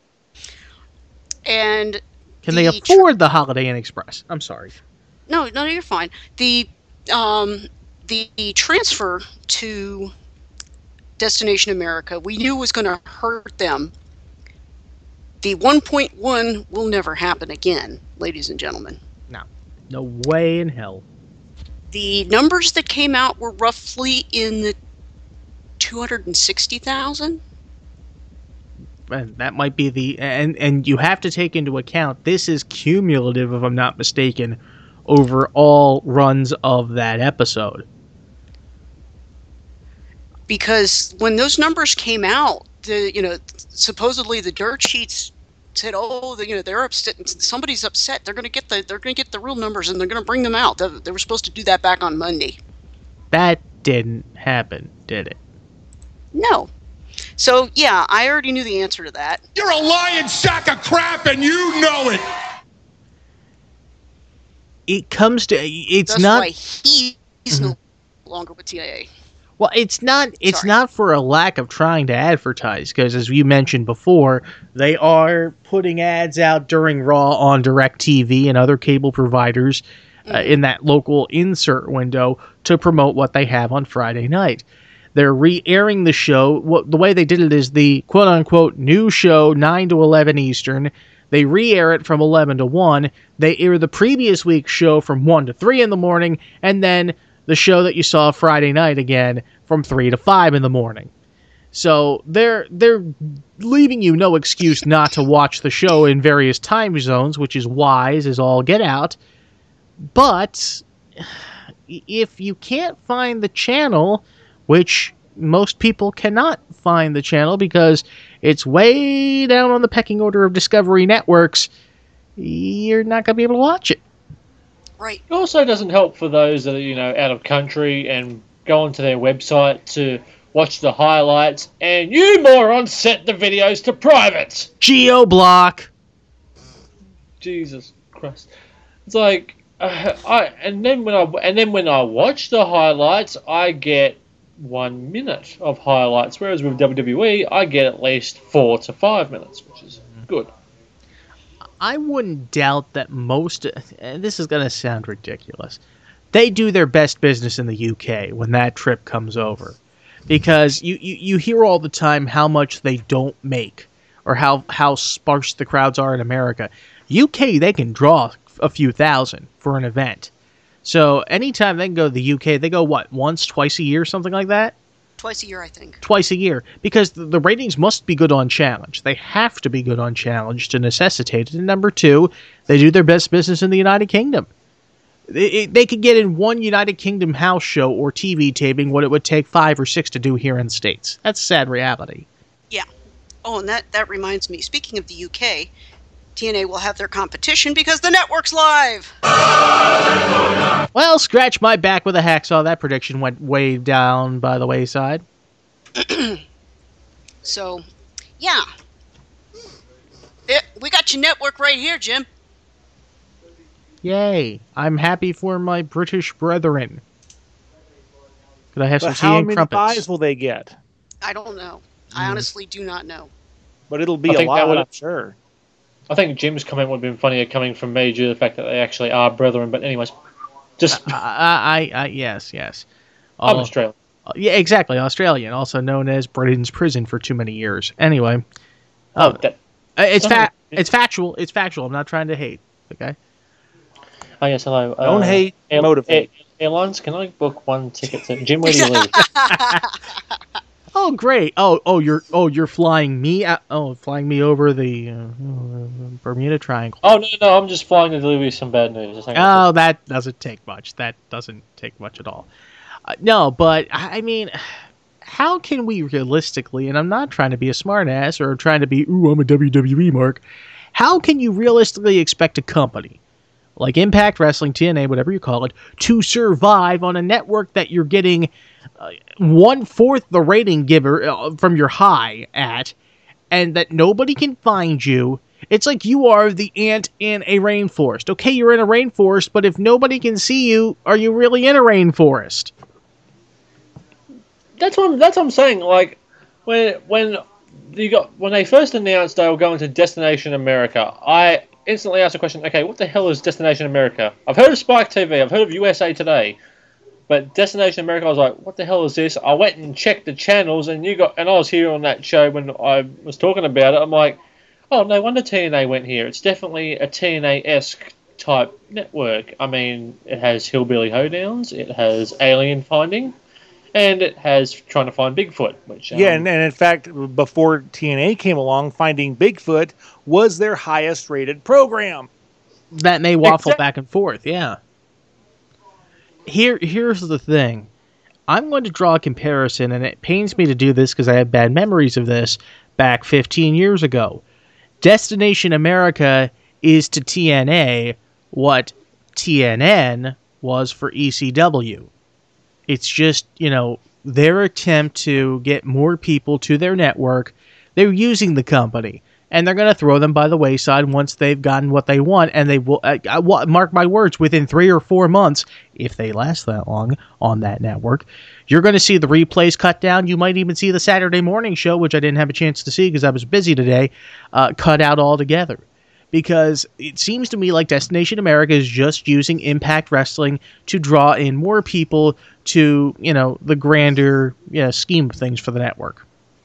And can they afford the Holiday Inn Express? I'm sorry. No, you're fine. The transfer to Destination America, we knew was going to hurt them. The 1.1 will never happen again, ladies and gentlemen. No way in hell. The numbers that came out were roughly in the 260,000. And that might be and you have to take into account this is cumulative, if I'm not mistaken, over all runs of that episode. Because when those numbers came out, supposedly the dirt sheets said, they're upset. Somebody's upset. They're going to get the real numbers and they're going to bring them out. They were supposed to do that back on Monday. That didn't happen, did it? No. So I already knew the answer to that. You're a lying sack of crap, and you know it. It comes to it's That's not. Why he's no longer with TNA. Well, it's not for a lack of trying to advertise, because as you mentioned before, they are putting ads out during Raw on DirecTV and other cable providers in that local insert window to promote what they have on Friday night. They're re-airing the show. The way they did it is the quote-unquote new show, 9 to 11 Eastern. They re-air it from 11 to 1. They air the previous week's show from 1 to 3 in the morning, and then the show that you saw Friday night again from 3 to 5 in the morning. So they're leaving you no excuse not to watch the show in various time zones, which is wise as all get out. But if you can't find the channel, which most people cannot find the channel because it's way down on the pecking order of Discovery Networks, you're not going to be able to watch it. Right. It also doesn't help for those that are, out of country and go onto their website to watch the highlights, and you morons set the videos to private. Geo-block. Jesus Christ. It's like and then when I watch the highlights, I get 1 minute of highlights, whereas with WWE, I get at least 4 to 5 minutes, which is good. I wouldn't doubt that most, and this is going to sound ridiculous, they do their best business in the UK when that trip comes over. Because you hear all the time how much they don't make, or how sparse the crowds are in America. UK, they can draw a few thousand for an event. So anytime they can go to the UK, they go, what, once, twice a year, something like that? Twice a year, I think. Twice a year. Because the ratings must be good on Challenge. They have to be good on Challenge to necessitate it. And number two, they do their best business in the United Kingdom. They could get in one United Kingdom house show or TV taping what it would take 5 or 6 to do here in the States. That's a sad reality. Yeah. Oh, and that reminds me, speaking of the UK, TNA will have their competition because the network's live! Well, scratch my back with a hacksaw. That prediction went way down by the wayside. So, yeah. We got your network right here, Jim. Yay. I'm happy for my British brethren. Could I have some tea and crumpets? How many buys will they get? I don't know. I honestly do not know. But it'll be a lot, I'm sure. I think Jim's comment would have been funnier coming from me due to the fact that they actually are brethren. But anyways, just yes. I'm Australian. Yeah, exactly, Australian, also known as Britain's prison for too many years. Anyway, it's factual. It's factual. I'm not trying to hate. Okay. Oh yes, hello. Don't hate, motivate. Airlines, can I book one ticket to Jim? Where do you live? Oh great! You're flying me out? Oh, flying me over the Bermuda Triangle. Oh no! I'm just flying to deliver you some bad news. Oh, that doesn't take much. That doesn't take much at all. No, but I mean, how can we realistically? And I'm not trying to be a smartass or trying to be I'm a WWE mark. How can you realistically expect a company like Impact Wrestling, TNA, whatever you call it, to survive on a network that you're getting 1/4 the rating giver from your high at, and that nobody can find you? It's like you are the ant in a rainforest. Okay, you're in a rainforest, but if nobody can see you, are you really in a rainforest? That's what I'm saying. Like when they first announced they were going to Destination America, I instantly asked the question, okay, what the hell is Destination America? I've heard of Spike TV, I've heard of USA Today, but Destination America, I was like, what the hell is this? I went and checked the channels, and I was here on that show when I was talking about it. I'm like, oh, no wonder TNA went here. It's definitely a TNA-esque type network. I mean, it has Hillbilly Hoedowns, it has Alien Finding, and it has Trying to Find Bigfoot. Which and in fact, before TNA came along, Finding Bigfoot was their highest rated program. That may waffle back and forth, yeah. Here's the thing. I'm going to draw a comparison, and it pains me to do this because I have bad memories of this back 15 years ago. Destination America is to TNA what TNN was for ECW. It's just, their attempt to get more people to their network. They're using the company, and they're going to throw them by the wayside once they've gotten what they want, and they will, mark my words, within 3 or 4 months, if they last that long on that network, you're going to see the replays cut down. You might even see the Saturday morning show, which I didn't have a chance to see because I was busy today, cut out altogether. Because it seems to me like Destination America is just using Impact Wrestling to draw in more people to, the grander scheme of things for the network.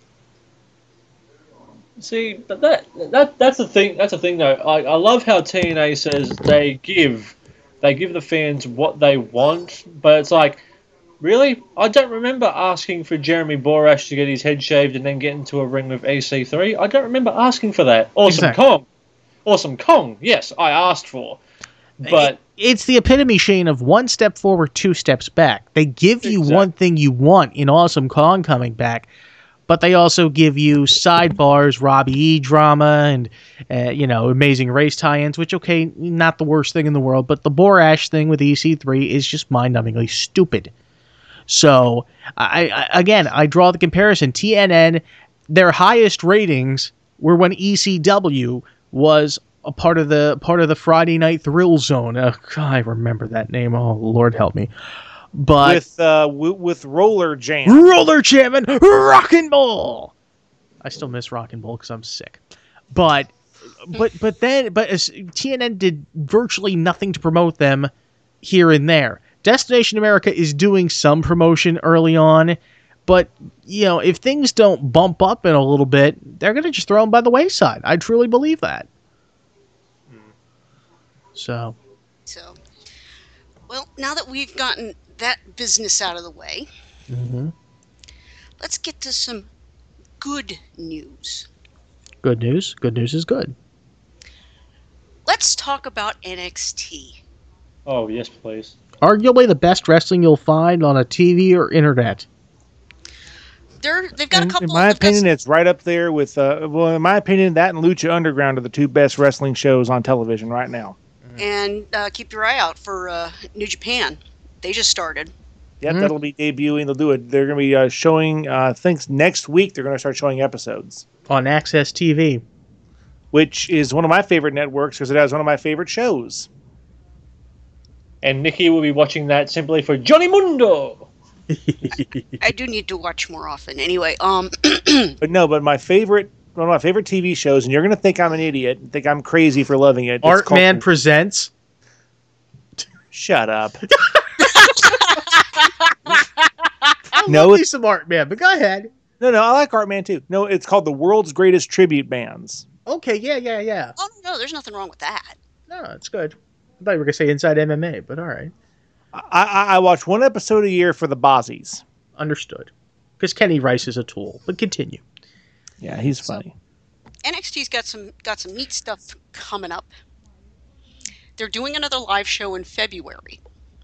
See, but that's the thing. That's the thing, though. I love how TNA says they give the fans what they want, but it's like, really? I don't remember asking for Jeremy Borash to get his head shaved and then get into a ring with EC3. I don't remember asking for that. Awesome Kong, yes, I asked for. But it's the epitome, Shane, of 1 step forward, 2 steps back. They give you one thing you want in Awesome Kong coming back, but they also give you sidebars, Robbie E drama, and Amazing Race tie-ins, which, okay, not the worst thing in the world, but the Borash thing with EC3 is just mind-numbingly stupid. So, I draw the comparison. TNN, their highest ratings were when ECW was a part of the Friday Night Thrill Zone. I remember that name. Oh, Lord help me. But with Roller Jam. Roller Jam and Rockin' Bull. I still miss Rockin' Bull because I'm sick. But TNN did virtually nothing to promote them here and there. Destination America is doing some promotion early on, but if things don't bump up in a little bit, they're going to just throw them by the wayside. I truly believe that. So, well, now that we've gotten that business out of the way, let's get to some good news. Good news? Good news is good. Let's talk about NXT. Oh, yes, please. Arguably the best wrestling you'll find on a TV or internet. They've got a couple. In my opinion, it's right up there with. In my opinion, that and Lucha Underground are the two best wrestling shows on television right now. And keep your eye out for New Japan. They just started. Yep, that'll be debuting. They'll do it. They're going to be showing. I think next week they're going to start showing episodes on Access TV, which is one of my favorite networks because it has one of my favorite shows. And Nikki will be watching that simply for Johnny Mundo. I do need to watch more often. Anyway, but one of my favorite TV shows, and you're going to think I'm an idiot, and think I'm crazy for loving it. Art Man Presents. Shut up. I love me some Art Man, but go ahead. No, I like Art Man too. No, it's called The World's Greatest Tribute Bands. Okay, yeah. Oh no, there's nothing wrong with that. No, it's good. I thought you were going to say Inside MMA, but all right. I watch one episode a year for the Bozzies. Understood. Because Kenny Rice is a tool. But continue. Yeah, he's funny. NXT's got some neat stuff coming up. They're doing another live show in February.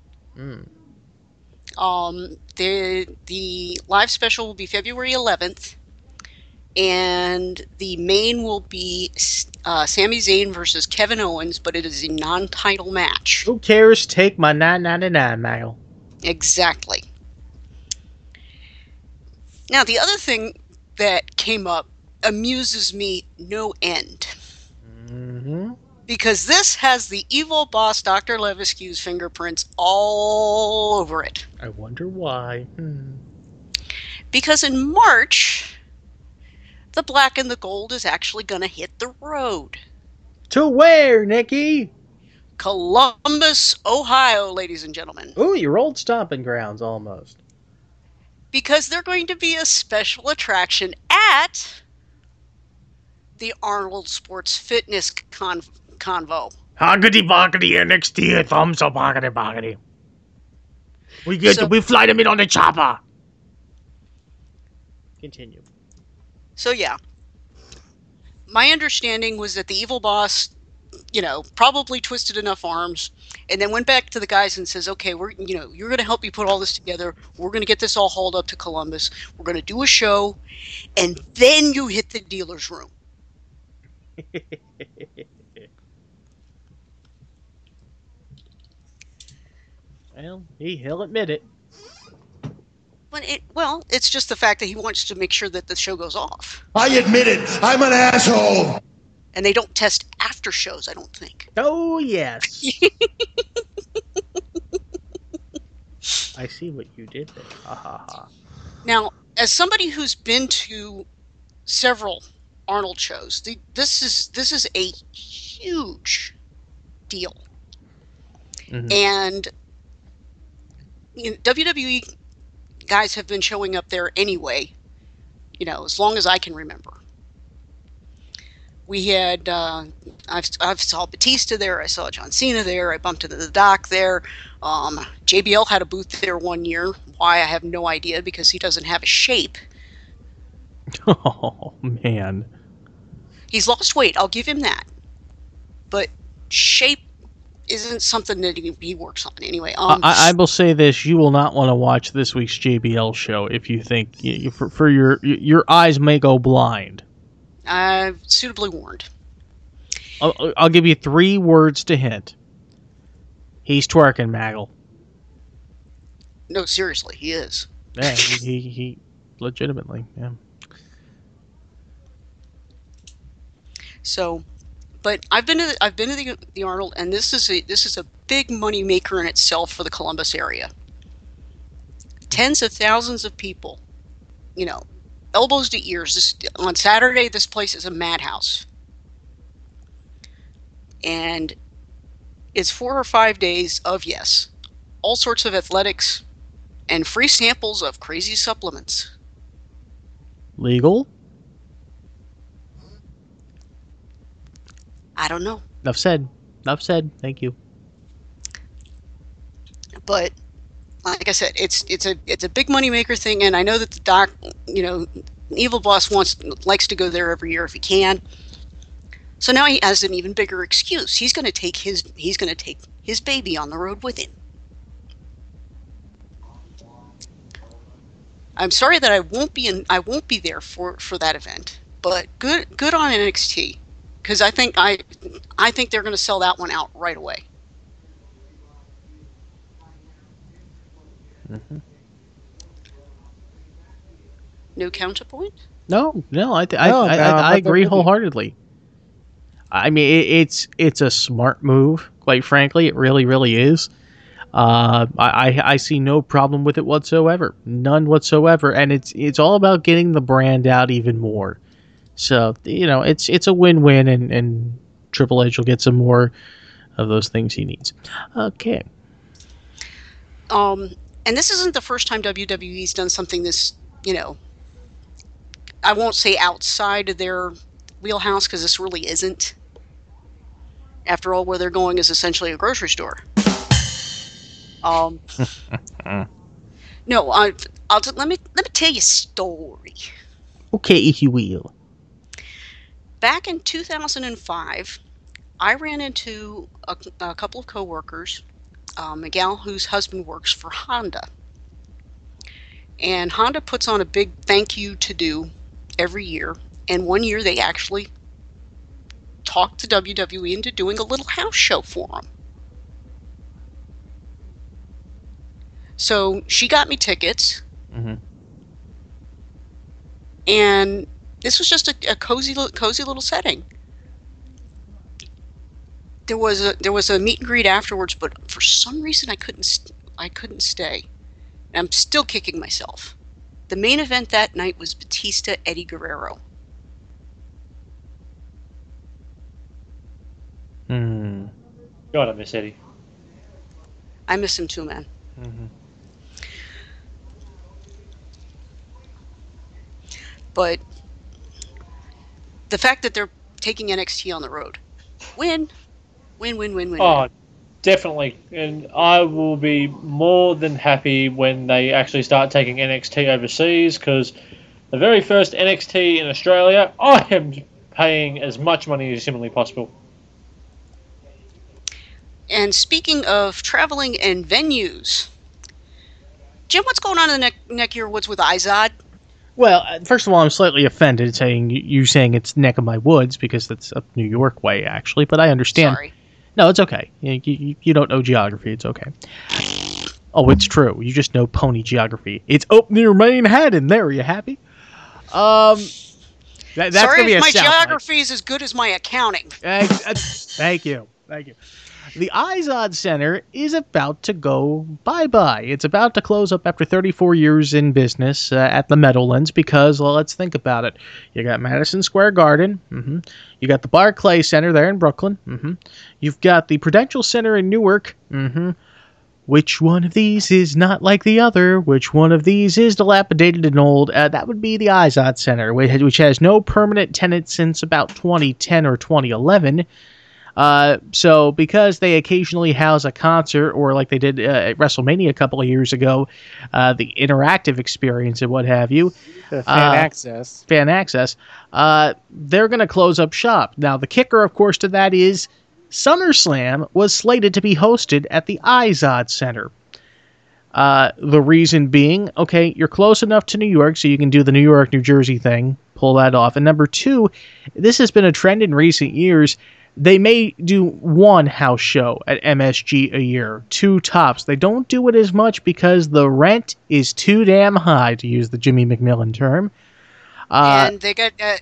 The live special will be February 11th, and the main will be Sami Zayn versus Kevin Owens, but it is a non-title match. Who cares? Take my $9.99, Michael. Exactly. Now, the other thing that came up amuses me no end. Because this has the evil boss, Dr. Levesque's fingerprints all over it. I wonder why. Because in March, the black and the gold is actually going to hit the road. To where, Nikki? Columbus, Ohio, ladies and gentlemen. Ooh, your old stomping grounds, almost. Because they're going to be a special attraction at the Arnold Sports Fitness Convo. Hoggity boggity NXT, thumbs up hoggity boggity. We fly them in on the chopper. Continue. So yeah, my understanding was that the evil boss, probably twisted enough arms, and then went back to the guys and says, "Okay, you're going to help me put all this together. We're going to get this all hauled up to Columbus. We're going to do a show, and then you hit the dealer's room." Well, he'll admit it. But it's just the fact that he wants to make sure that the show goes off. I admit it. I'm an asshole. And they don't test after shows, I don't think. Oh, yes. I see what you did there. Ha ha ha. Now, as somebody who's been to several Arnold shows, this is a huge deal. And WWE guys have been showing up there anyway, as long as I can remember. We had I've saw Batista there, I saw John Cena there, I bumped into the Doc there. JBL had a booth there one year. Why, I have no idea, because he doesn't have a shape. Oh man, he's lost weight, I'll give him that, but shape isn't something that he works on anyway. I will say this: you will not want to watch this week's JBL show if you think for your eyes may go blind. Suitably warned. I'll give you 3 words to hint. He's twerking, Maggle. No, seriously, he is. Yeah, he legitimately, yeah. So, But I've been to the Arnold, and this is a big money maker in itself for the Columbus area. Tens of thousands of people, elbows to ears. On Saturday, this place is a madhouse, and it's 4 or 5 days of all sorts of athletics and free samples of crazy supplements. Legal? I don't know. Enough said. Thank you. But like I said, it's a big money maker thing, and I know that the doc, Evil Boss likes to go there every year if he can. So now he has an even bigger excuse. He's going to take his baby on the road with him. I'm sorry that I won't be there for that event, but good on NXT, because I think they're going to sell that one out right away. Mm-hmm. No counterpoint? No, I agree wholeheartedly. I mean, it's a smart move, quite frankly. It really, really is. I see no problem with it whatsoever, none whatsoever, and it's all about getting the brand out even more. So it's a win-win, and Triple H will get some more of those things he needs. Okay. And this isn't the first time WWE's done something this, I won't say outside of their wheelhouse, because this really isn't. After all, where they're going is essentially a grocery store. No, let me tell you a story. Okay, if you will. Back in 2005, I ran into a couple of coworkers, a gal whose husband works for Honda, and Honda puts on a big thank you to do every year. And one year they actually talked the WWE into doing a little house show for them. So she got me tickets, and this was just a cozy little setting. There was a meet and greet afterwards, but for some reason I couldn't stay. And I'm still kicking myself. The main event that night was Batista Eddie Guerrero. God, I miss Eddie. I miss him too, man. But the fact that they're taking NXT on the road, win. Oh, definitely. And I will be more than happy when they actually start taking NXT overseas, because the very first NXT in Australia, I am paying as much money as humanly possible. And speaking of traveling and venues, Jim, what's going on in the neck of your woods with Izod? Well, first of all, I'm slightly offended saying it's neck of my woods, because that's up New York way, actually. But I understand. Sorry. No, it's okay. You don't know geography. It's okay. Oh, it's true. You just know pony geography. It's up near Manhattan. There, are you happy? That's sorry if my geography is as good as my accounting. Thank you. The Izod Center is about to go bye-bye. It's about to close up after 34 years in business at the Meadowlands, because, well, let's think about it. You got Madison Square Garden. You got the Barclays Center there in Brooklyn. You've got the Prudential Center in Newark. Which one of these is not like the other? Which one of these is dilapidated and old? That would be the Izod Center, which has no permanent tenant since about 2010 or 2011. So because they occasionally house a concert, or like they did at WrestleMania a couple of years ago, the interactive experience and what have you, fan access, they're going to close up shop. Now, the kicker, of course, to that is SummerSlam was slated to be hosted at the Izod Center. The reason being, okay, you're close enough to New York so you can do the New York, New Jersey thing, pull that off. And number two, this has been a trend in recent years. They may do one house show at MSG a year, 2 tops. They don't do it as much because the rent is too damn high, to use the Jimmy McMillan term. And they got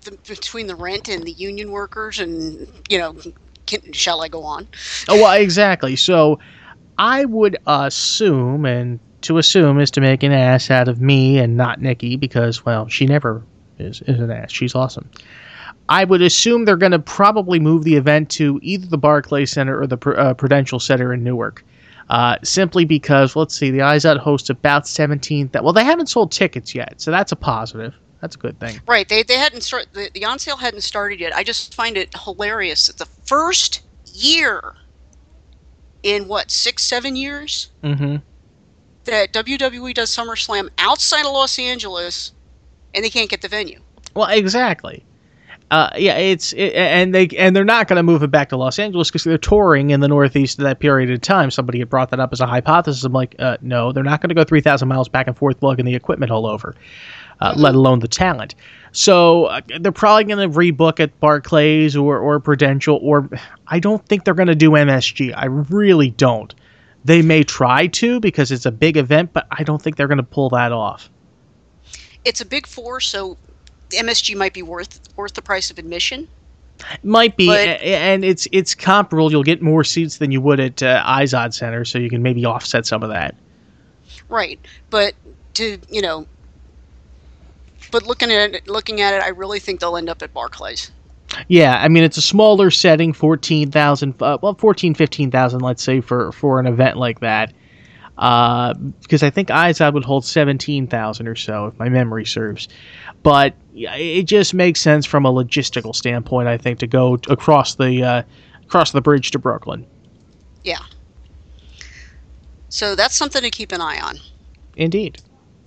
between the rent and the union workers, and shall I go on? Oh, well, exactly. So I would assume, and to assume is to make an ass out of me and not Nikki, because, well, she never is an ass. She's awesome. I would assume they're going to probably move the event to either the Barclays Center or the Prudential Center in Newark. Simply because, let's see, the IZOD hosts about 17. Well, they haven't sold tickets yet, so that's a positive. That's a good thing. Right. They hadn't started. The on sale hadn't started yet. I just find it hilarious that the first year in 6-7 years that WWE does SummerSlam outside of Los Angeles, and they can't get the venue. Well, exactly. And they're not going to move it back to Los Angeles because they're touring in the Northeast at that period of time. Somebody had brought that up as a hypothesis. I'm like, no, they're not going to go 3,000 miles back and forth lugging the equipment all over, let alone the talent. So they're probably going to rebook at Barclays or Prudential, or I don't think they're going to do MSG. I really don't. They may try to because it's a big event, but I don't think they're going to pull that off. It's a big four, so MSG might be worth the price of admission. Might be, and it's comparable. You'll get more seats than you would at IZOD Center, so you can maybe offset some of that. Right, but looking at it, I really think they'll end up at Barclays. Yeah, I mean it's a smaller setting, 14,000, 15,000, let's say for an event like that. Because I think IZOD would hold 17,000 or so, if my memory serves. But it just makes sense from a logistical standpoint, I think, to go across the bridge to Brooklyn. Yeah. So that's something to keep an eye on. Indeed.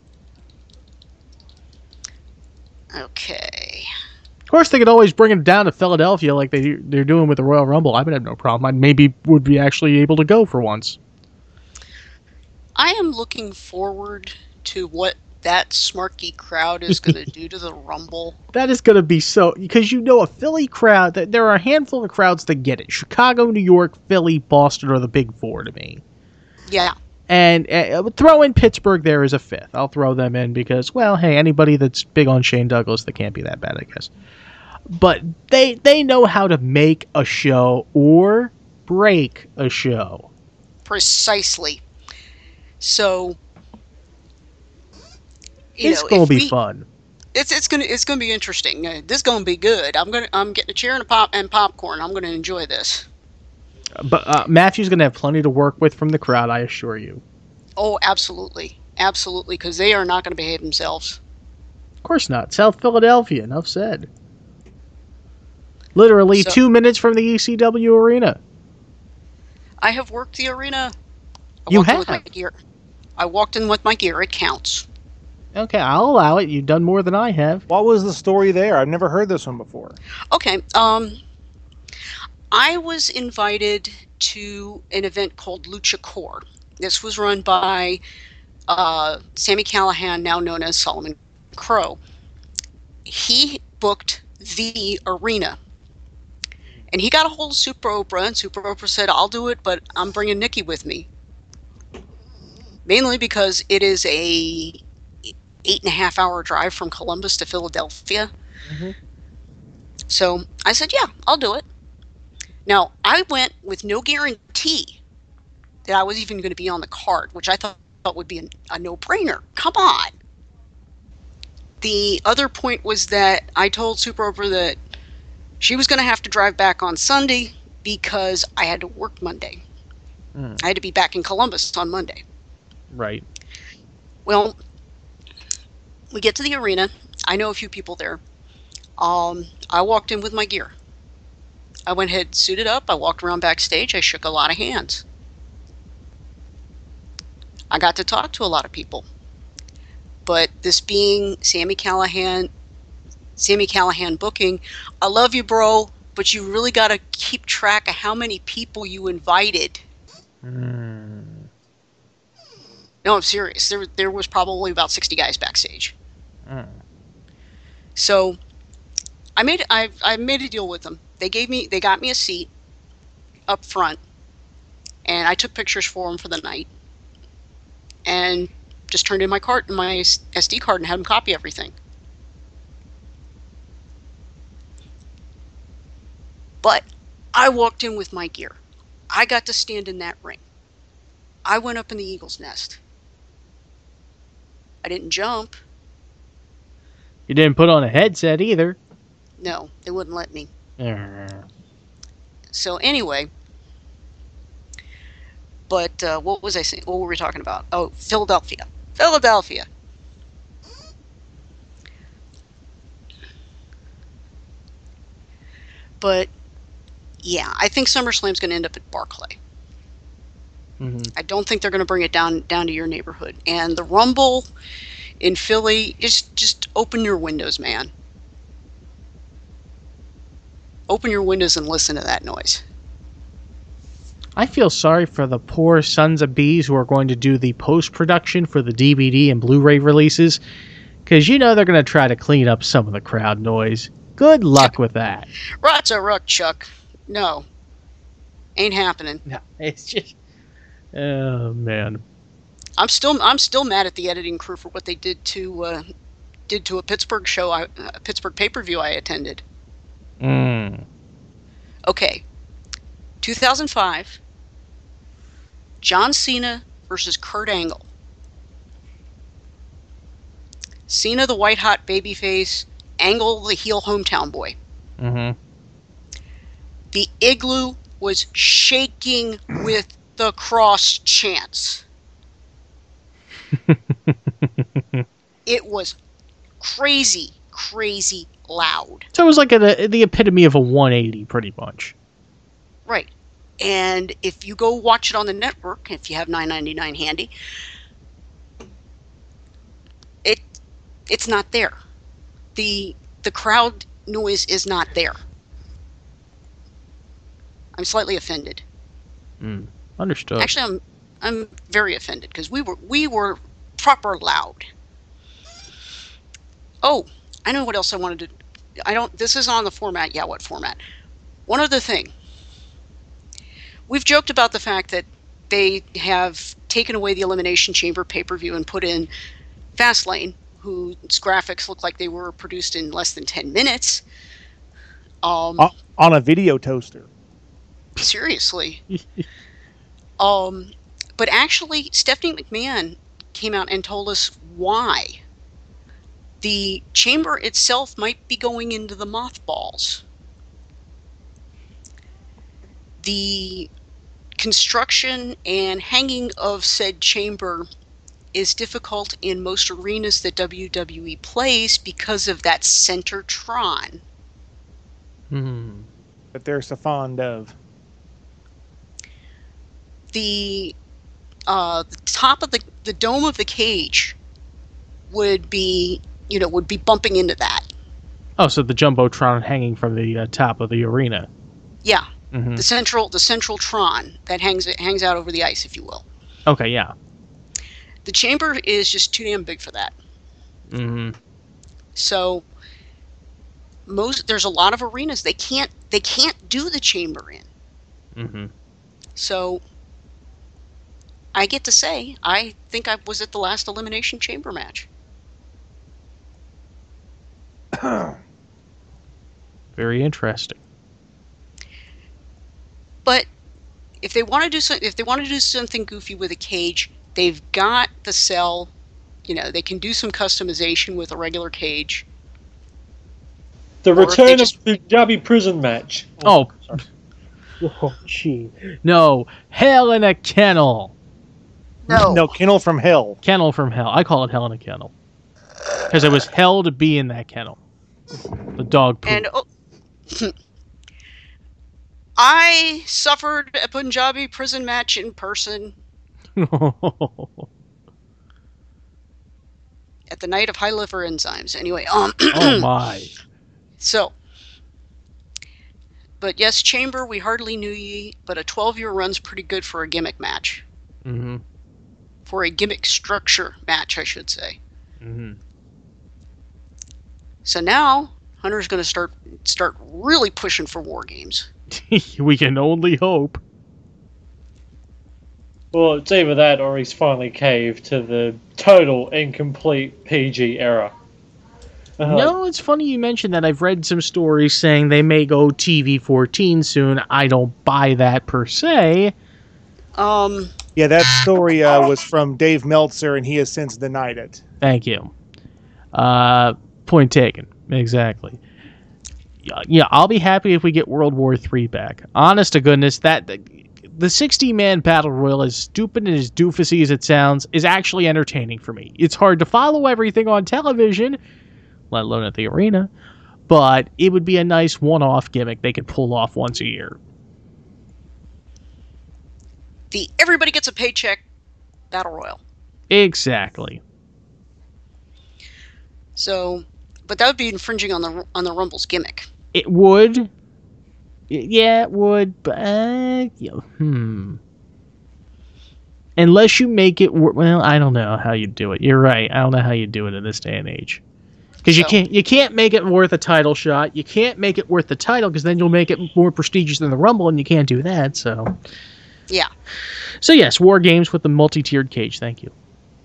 Okay. Of course, they could always bring it down to Philadelphia like they're doing with the Royal Rumble. I would have no problem. I maybe would be actually able to go for once. I am looking forward to what that smarky crowd is going to do to the Rumble. That is going to be so... Because a Philly crowd... There are a handful of crowds that get it. Chicago, New York, Philly, Boston are the big four to me. Yeah. And throw in Pittsburgh there as a fifth. I'll throw them in because, well, hey, anybody that's big on Shane Douglas, they can't be that bad, I guess. But they know how to make a show or break a show. Precisely. So, it's gonna be fun. It's gonna be interesting. This is gonna be good. I'm getting a chair and popcorn. I'm gonna enjoy this. But Matthew's gonna have plenty to work with from the crowd, I assure you. Oh, absolutely, because they are not gonna behave themselves. Of course not. South Philadelphia. Enough said. Literally 2 minutes from the ECW arena. I have worked the arena. You have? With my gear. I walked in with my gear. It counts. Okay, I'll allow it. You've done more than I have. What was the story there? I've never heard this one before. Okay. I was invited to an event called Lucha Core. This was run by Sami Callihan, now known as Solomon Crow. He booked the arena. And he got a hold of Super Oprah, and Super Oprah said, I'll do it, but I'm bringing Nikki with me. Mainly because it is a 8.5-hour drive from Columbus to Philadelphia. Mm-hmm. So I said, yeah, I'll do it. Now, I went with no guarantee that I was even going to be on the card, which I thought would be a no-brainer. Come on. The other point was that I told Super Oprah that she was going to have to drive back on Sunday because I had to work Monday. I had to be back in Columbus on Monday. Right. Well, we get to the arena. I know a few people there. I walked in with my gear. I went ahead, suited up. I walked around backstage. I shook a lot of hands. I got to talk to a lot of people. But this being Sami Callihan booking, I love you, bro, but you really got to keep track of how many people you invited. No, I'm serious. There was probably about 60 guys backstage. So I made a deal with them. They got me a seat up front, and I took pictures for them for the night, and just turned in my SD card and had them copy everything. But I walked in with my gear. I got to stand in that ring. I went up in the eagle's nest. I didn't jump. You didn't put on a headset either. No, they wouldn't let me. So anyway, but what was I saying? What were we talking about? Oh, Philadelphia. Philadelphia. But yeah, I think SummerSlam's going to end up at Barclay. I don't think they're going to bring it down to your neighborhood. And the Rumble in Philly, just open your windows, man. Open your windows and listen to that noise. I feel sorry for the poor sons of bees who are going to do the post-production for the DVD and Blu-ray releases, because you know they're going to try to clean up some of the crowd noise. Good luck with that. Rot's a ruck, Chuck. No. Ain't happening. No, it's just... Oh, man. I'm still mad at the editing crew for what they did to a Pittsburgh show, a Pittsburgh pay-per-view I attended. Okay. 2005. John Cena versus Kurt Angle. Cena, the white-hot babyface. Angle, the heel hometown boy. The igloo was shaking with the cross chants. It was crazy, crazy loud. So it was like the epitome of a 180, pretty much. Right. And if you go watch it on the network, if you have $9.99 handy, it's not there. The crowd noise is not there. I'm slightly offended. Understood. Actually, I'm very offended because we were proper loud. Oh, I know what else I wanted to. This is on the format. Yeah, what format? One other thing. We've joked about the fact that they have taken away the Elimination Chamber pay-per-view and put in Fastlane, whose graphics look like they were produced in less than 10 minutes. On a video toaster. Seriously. But actually, Stephanie McMahon came out and told us why. The chamber itself might be going into the mothballs. The construction and hanging of said chamber is difficult in most arenas that WWE plays because of that Centertron. But they're so fond of. The top of the dome of the cage would be bumping into that. Oh, so the Jumbotron hanging from the top of the arena. Yeah. The central Tron that hangs out over the ice, if you will. Okay, yeah. The chamber is just too damn big for that. So there's a lot of arenas they can't do the chamber in. So I get to say, I think I was at the last Elimination Chamber match. Very interesting. But if they want to do something goofy with a cage, they've got the cell. They can do some customization with a regular cage. The return of the Derby prison match. Oh, gee. No, Hell in a Kennel. No, Kennel from Hell. Kennel from Hell. I call it Hell in a Kennel. Because it was hell to be in that kennel. The dog poop. And I suffered a Punjabi prison match in person. At the night of high liver enzymes. Anyway, Oh my. So, but yes, Chamber, we hardly knew ye, but a 12-year run's pretty good for a gimmick match. For a gimmick structure match, I should say. So now, Hunter's going to start really pushing for War Games. We can only hope. Well, it's either that or he's finally caved to the total incomplete PG era. No, it's funny you mentioned that. I've read some stories saying they may go TV-14 soon. I don't buy that per se. Yeah, that story was from Dave Meltzer, and he has since denied it. Thank you. Point taken. Exactly. Yeah, I'll be happy if we get World War III back. Honest to goodness, the 60-man battle royal, as stupid and as doofusy as it sounds, is actually entertaining for me. It's hard to follow everything on television, let alone at the arena, but it would be a nice one-off gimmick they could pull off once a year. The everybody gets a paycheck battle royal. Exactly. So, but that would be infringing on the Rumble's gimmick. It would. Yeah, it would, but unless you make it well, I don't know how you do it. You're right. I don't know how you do it in this day and age. Because you can't make it worth a title shot. You can't make it worth the title because then you'll make it more prestigious than the Rumble, and you can't do that. So yeah. So yes, War Games with the multi-tiered cage. Thank you.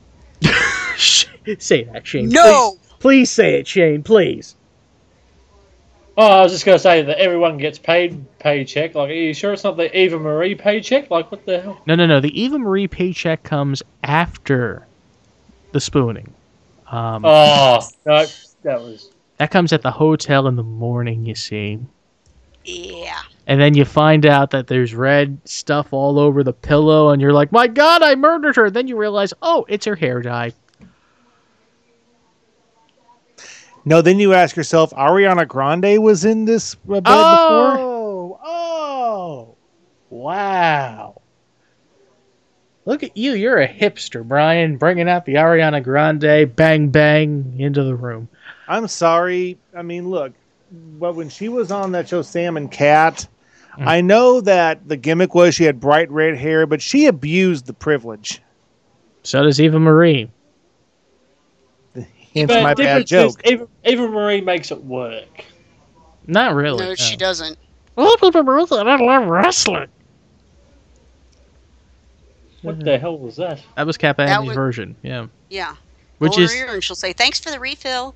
Say that, Shane. No. Please say it, Shane. Please. Oh, I was just going to say that everyone gets paid paycheck. Like, are you sure it's not the Eva Marie paycheck? Like, what the hell? No. The Eva Marie paycheck comes after the spooning. No, that comes at the hotel in the morning, you see. Yeah. And then you find out that there's red stuff all over the pillow, and you're like, my God, I murdered her. Then you realize, oh, it's her hair dye. No, then you ask yourself, Ariana Grande was in this bed before? Oh, wow. Look at you. You're a hipster, Brian, bringing out the Ariana Grande bang bang into the room. I'm sorry. I mean, look, but when she was on that show, Sam and Cat, I know that the gimmick was she had bright red hair, but she abused the privilege. So does Eva Marie. Hence my bad joke. Eva Marie makes it work. Not really. No, she doesn't. Well, Eva Marie, I love wrestling. What the hell was that? That was Kappa Andy's version, yeah. Yeah. Which Over is... here and she'll say, thanks for the refill.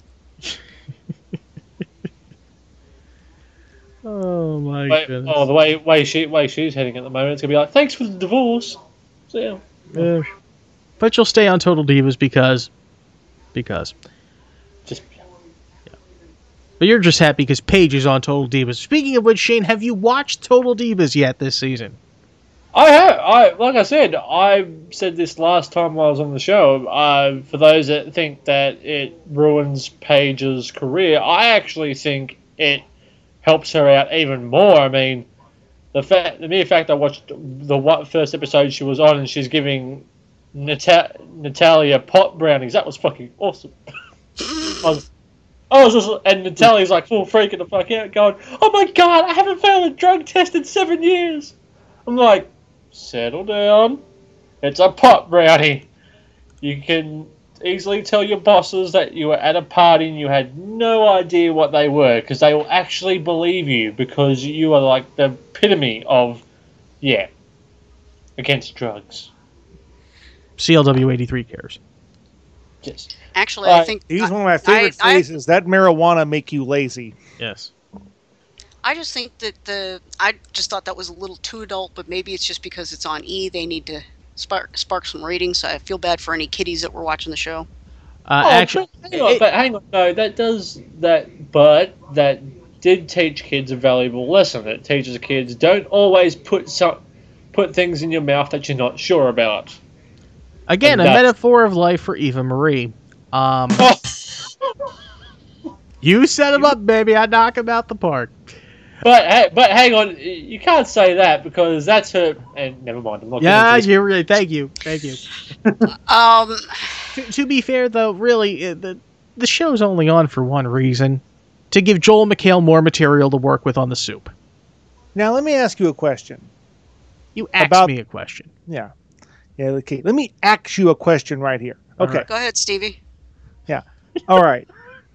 Oh, my goodness. Oh, the way she's heading at the moment, it's going to be like, thanks for the divorce. So, yeah. But you'll stay on Total Divas because. Just... Yeah. But you're just happy because Paige is on Total Divas. Speaking of which, Shane, have you watched Total Divas yet this season? I have. Like I said this last time while I was on the show. For those that think that it ruins Paige's career, I actually think it helps her out even more. I mean, the mere fact I watched the first episode she was on and she's giving Natalia pot brownies, that was fucking awesome. I was just, and Natalia's like full freaking the fuck out, going, "Oh my God, I haven't failed a drug test in 7 years." I'm like, settle down. It's a pot brownie. You can easily tell your bosses that you were at a party and you had no idea what they were, because they will actually believe you, because you are like the epitome of, against drugs. CLW 83 cares. Yes. Actually, I think... He's one of my favorite phrases. That marijuana make you lazy. Yes. I just think that I just thought that was a little too adult, but maybe it's just because it's on E. They need to spark some ratings. So I feel bad for any kiddies that were watching the show. Actually, hang on. No, but that did teach kids a valuable lesson. It teaches kids don't always put things in your mouth that you're not sure about. Again, a metaphor of life for Eva Marie. You set him up, baby. I knock him out the park. But hang on, you can't say that because that's her. And never mind. I'm not. Yeah, you're right. Thank you. To be fair, though, really, the show's only on for one reason: to give Joel McHale more material to work with on the soup. Now, let me ask you a question. You asked me a question. Yeah. Okay. Let me ask you a question right here. Okay. Go ahead, Stevie. Yeah. All right.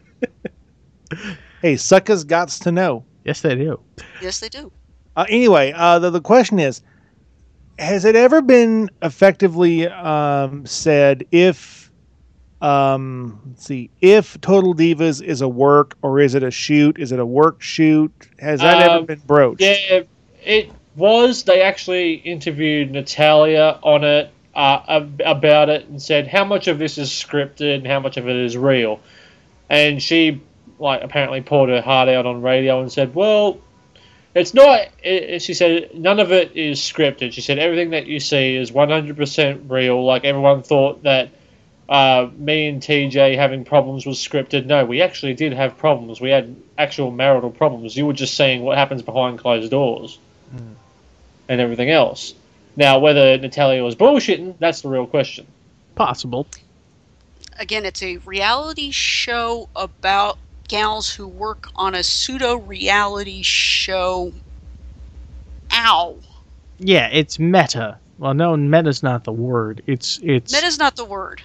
Hey, suckers gots to know. Yes, they do. Yes, they do. Anyway, the question is, has it ever been effectively said if Let's see. If Total Divas is a work or is it a shoot? Is it a work shoot? Has that ever been broached? Yeah, it was. They actually interviewed Natalia on it about it and said how much of this is scripted and how much of it is real. And she apparently poured her heart out on radio and said, well, it's not. She said none of it is scripted. She said everything that you see is 100% real. Like everyone thought that me and TJ having problems was scripted. No, we actually did have problems. We had actual marital problems. You were just seeing what happens behind closed doors and everything else. Now, whether Natalia was bullshitting, that's the real question. Possible. Again, it's a reality show about gals who work on a pseudo-reality show. Ow. Yeah, it's meta. Well, no, meta's not the word. It's Meta's not the word.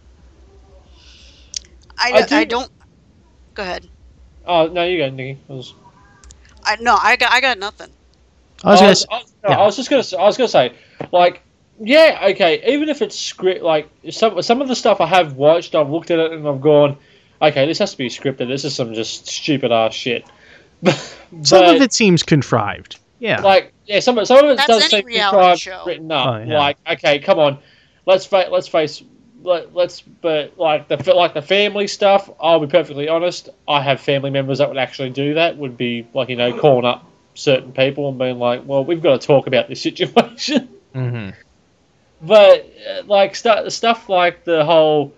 I don't. Go ahead. Oh no, you go, Nikki. I got nothing. I was just gonna say, yeah, okay. Even if it's script, some of the stuff I have watched, I've looked at it and I've gone, okay, this has to be scripted. This is some just stupid ass shit. Some of it seems contrived. Yeah. Some of it does seem contrived, written up. Oh, yeah. Okay, come on, let's face. But the family stuff, I'll be perfectly honest. I have family members that would actually do that. Would be calling up certain people and being like, "Well, we've got to talk about this situation." Mm-hmm. But stuff like the whole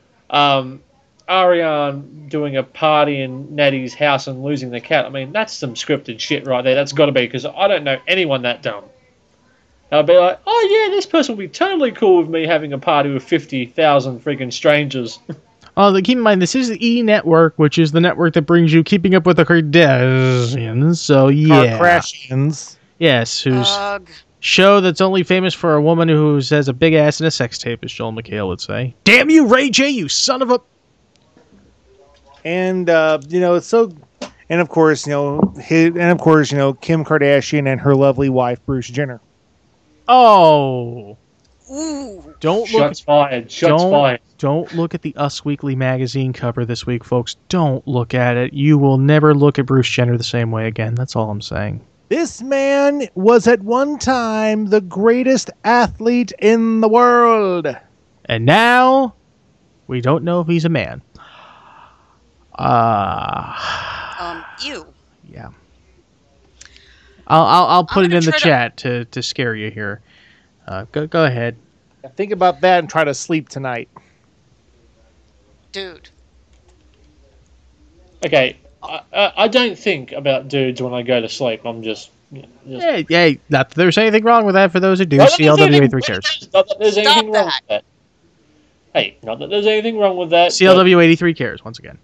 Ariane doing a party in Natty's house and losing the cat. I mean, that's some scripted shit right there. That's got to be, because I don't know anyone that dumb. I'll be like, oh yeah, this person will be totally cool with me having a party with 50,000 freaking strangers. Oh, keep in mind, this is the E! Network, which is the network that brings you Keeping Up with the Kardashians. So yeah, Kardashians. Yes, whose show that's only famous for a woman who has a big ass and a sex tape, as Joel McHale would say. Damn you, Ray J, you son of a. And it's so. And of course, Kim Kardashian and her lovely wife Bruce Jenner. Oh. Ooh. Shots fired. Don't look at the Us Weekly magazine cover this week, folks. Don't look at it. You will never look at Bruce Jenner the same way again. That's all I'm saying. This man was at one time the greatest athlete in the world. And now, we don't know if he's a man. You. Yeah. I'll put it in the chat to scare you here. Go ahead. Think about that and try to sleep tonight. Dude. Okay, I don't think about dudes when I go to sleep. I'm just... Yeah, not that there's anything wrong with that for those who do. CLW83 cares. Not that there's anything wrong with that. Hey, not that there's anything wrong with that. CLW83 cares, once again.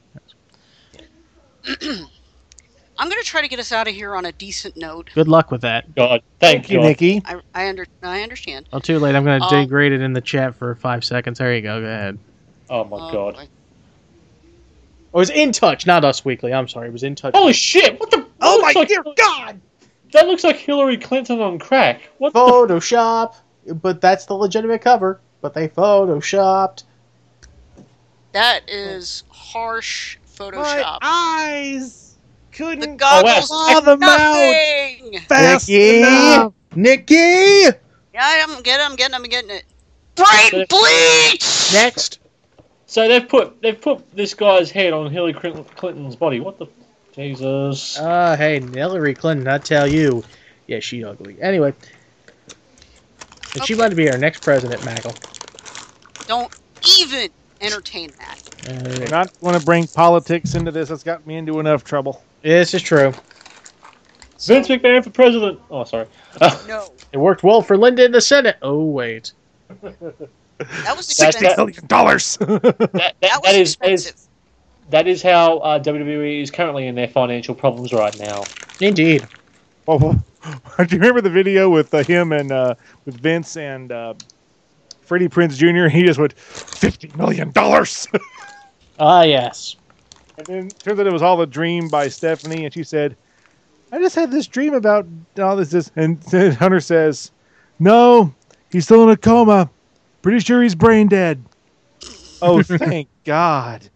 I'm going to try to get us out of here on a decent note. Good luck with that. God, thank you, Nikki. I understand. Oh, too late. I'm going to degrade it in the chat for 5 seconds. There you go. Go ahead. Oh, my God. It was In Touch, not Us Weekly. I'm sorry. It was In Touch. Holy shit. What the... Oh, my dear God. That looks like Hillary Clinton on crack. What Photoshop. But that's the legitimate cover. But they photoshopped. That is harsh Photoshop. My eyes couldn't. The goggles saw them out fast enough. Nikki. Yeah, I'm getting it. Brain bleach. Next. So they've put this guy's head on Hillary Clinton's body. What the Jesus? Hey, Hillary Clinton, I tell you, yeah, she ugly. Anyway, and she wanted to be our next president, Michael. Don't even entertain that. I not want to bring politics into this. That's got me into enough trouble. This is true. Vince McMahon for president. Oh, sorry. No. It worked well for Linda in the Senate. Oh, wait. That was $60 million. That was expensive. That is how WWE is currently in their financial problems right now. Indeed. Oh, do you remember the video with him and with Vince and Freddie Prinze Jr.? He just went $50 million. Yes. And then turns out it was all a dream by Stephanie, and she said, "I just had this dream about all this." And Hunter says, "No, he's still in a coma. Pretty sure he's brain dead." Oh, thank God.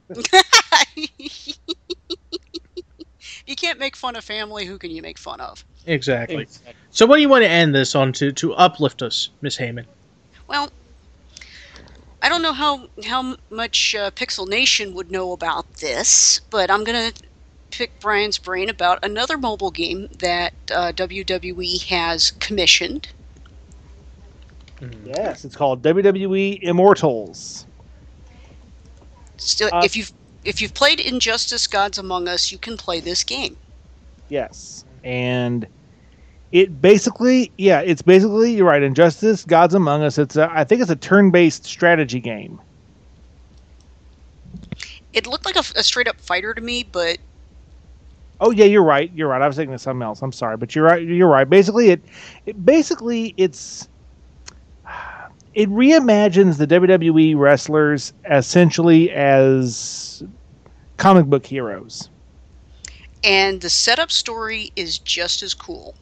You can't make fun of family. Who can you make fun of? Exactly. So what do you want to end this on to uplift us, Miss Heyman? Well, I don't know how much Pixel Nation would know about this, but I'm going to pick Brian's brain about another mobile game that WWE has commissioned. Yes, it's called WWE Immortals. Still, if you've played Injustice: Gods Among Us, you can play this game. Yes, and it's basically you're right. Injustice: Gods Among Us. I think it's a turn-based strategy game. It looked like a straight-up fighter to me, but oh yeah, you're right. I was thinking of something else. I'm sorry, but you're right. Basically, it reimagines the WWE wrestlers essentially as comic book heroes. And the setup story is just as cool.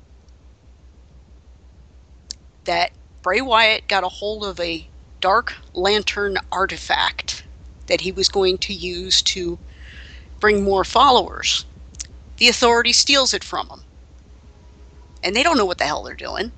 That Bray Wyatt got a hold of a Dark Lantern artifact that he was going to use to bring more followers. The Authority steals it from him. And they don't know what the hell they're doing.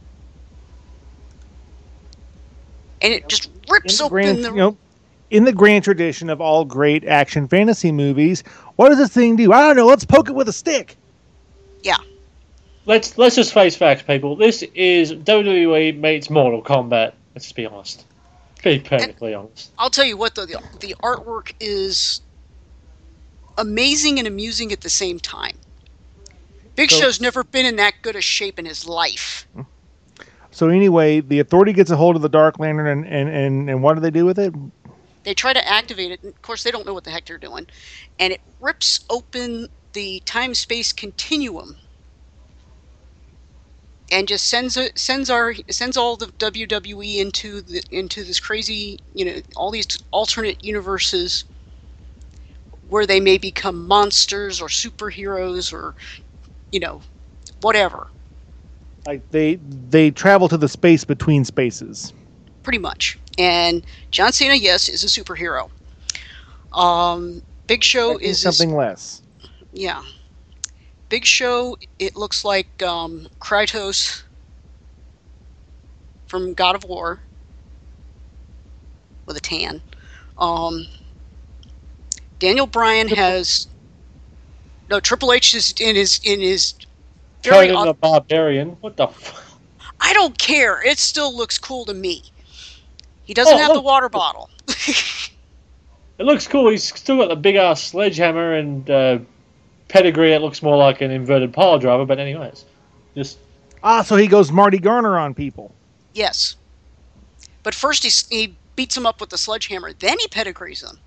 And it just rips open the... in the grand tradition of all great action fantasy movies, what does this thing do? I don't know. Let's poke it with a stick. Yeah. Let's just face facts, people. This is WWE meets Mortal Kombat. Let's just be honest. Be perfectly honest. I'll tell you what, though, the artwork is amazing and amusing at the same time. Big Show's never been in that good a shape in his life. So anyway, the Authority gets a hold of the Dark Lantern, and what do they do with it? They try to activate it, and of course they don't know what the heck they're doing. And it rips open the time-space continuum and just sends all the WWE into this crazy, all these alternate universes where they may become monsters or superheroes or, whatever. Like they travel to the space between spaces. Pretty much. And John Cena, yes, is a superhero. Big Show is something less. Yeah. Big Show, it looks like Kratos from God of War with a tan. Daniel Bryan has Triple H is in his very Conan the Barbarian. What the I don't care. It still looks cool to me. He doesn't have the water bottle. It looks cool. He's still got the big ass sledgehammer and pedigree. It looks more like an inverted pile driver, but anyways, just so he goes Marty Garner on people. Yes, but first he beats him up with the sledgehammer, then he pedigrees them.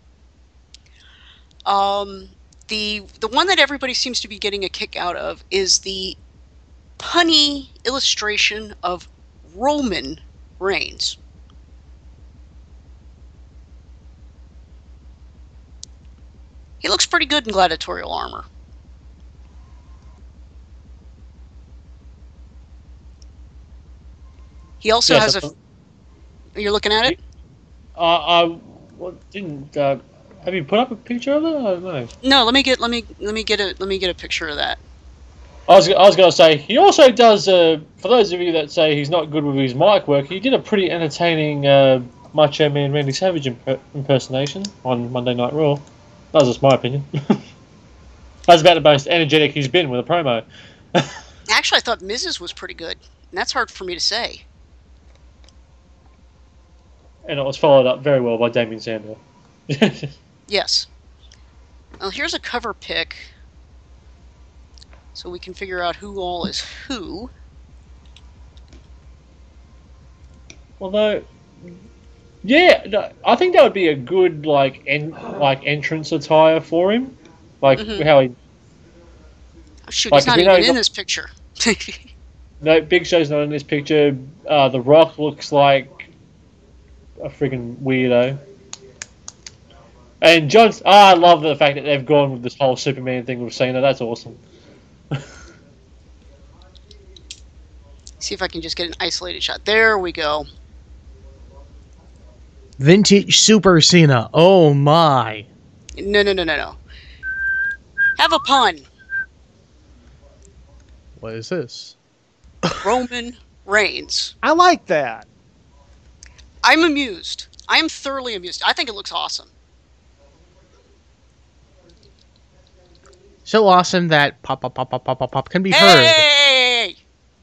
The one that everybody seems to be getting a kick out of is the punny illustration of Roman Reigns. He looks pretty good in gladiatorial armor. He also has You're looking at it? Have you put up a picture of it? I don't know. No, let me get a picture of that. I was going to say he also does. For those of you that say he's not good with his mic work, he did a pretty entertaining Macho Man Randy Savage impersonation on Monday Night Raw. That was just my opinion. That's about the most energetic he's been with a promo. Actually, I thought Miz's was pretty good, and that's hard for me to say. And it was followed up very well by Damien Sandow. Yes. Well, here's a cover pic, so we can figure out who all is who. Although, yeah, I think that would be a good entrance attire for him, how he. Oh, shoot, he's not even in this picture. No, Big Show's not in this picture. The Rock looks like a friggin' weirdo. And I love the fact that they've gone with this whole Superman thing with Cena. That's awesome. See if I can just get an isolated shot. There we go. Vintage Super Cena. Oh my. No. Have a pun. What is this? Roman Reigns. I like that. I'm amused. I'm thoroughly amused. I think it looks awesome. So awesome that pop can be heard. Hey!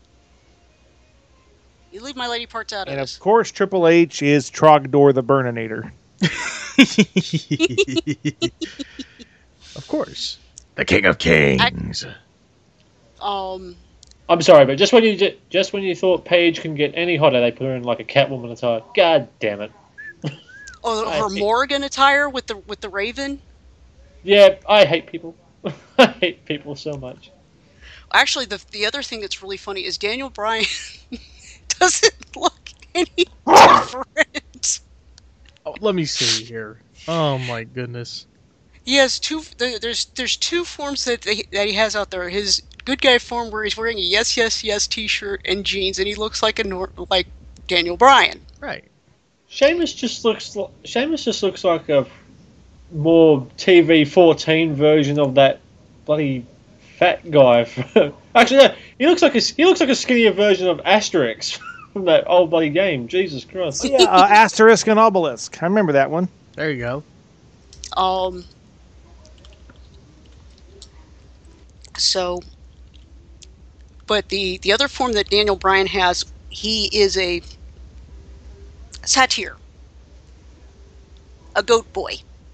You leave my lady parts out of And this. of course, Triple H is Trogdor the Burninator. Of course. The King of Kings. I'm sorry, but just when you thought Paige can get any hotter, they put her in like a Catwoman attire. God damn it! Her Morgan attire with the Raven. Yeah, I hate people. I hate people so much. Actually, the other thing that's really funny is Daniel Bryan doesn't look any different. Oh, let me see here. Oh my goodness. He has there's two forms that he has out there. His good guy form where he's wearing a yes t-shirt and jeans, and he looks like like Daniel Bryan. Right. Sheamus just looks like a more TV 14 version of that bloody fat guy. Actually, no, he looks like a skinnier version of Asterix from that old bloody game. Jesus Christ. Yeah, Asterisk and Obelisk. I remember that one. There you go. So, but the other form that Daniel Bryan has, he is a satyr, a goat boy.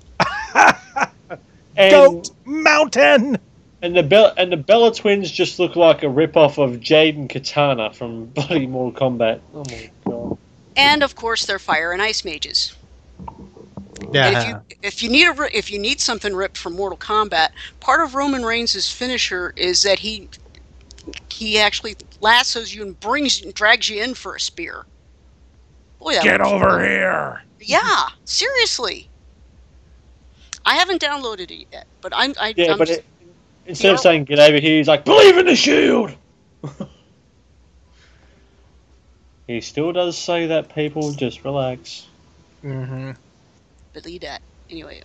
Goat Mountain. And the Bella twins just look like a rip-off of Jade and Katana from bloody Mortal Kombat. Oh my god. And of course, they're fire and ice mages. Yeah. And if you need something ripped from Mortal Kombat, part of Roman Reigns' finisher is that he actually lassos you and drags you in for a spear. Boy, Get over here. Yeah, seriously. I haven't downloaded it yet, but instead of saying "get over here," he's like, "Believe in the Shield." He still does say that. People, just relax. Mm-hmm. Believe that. Anyway,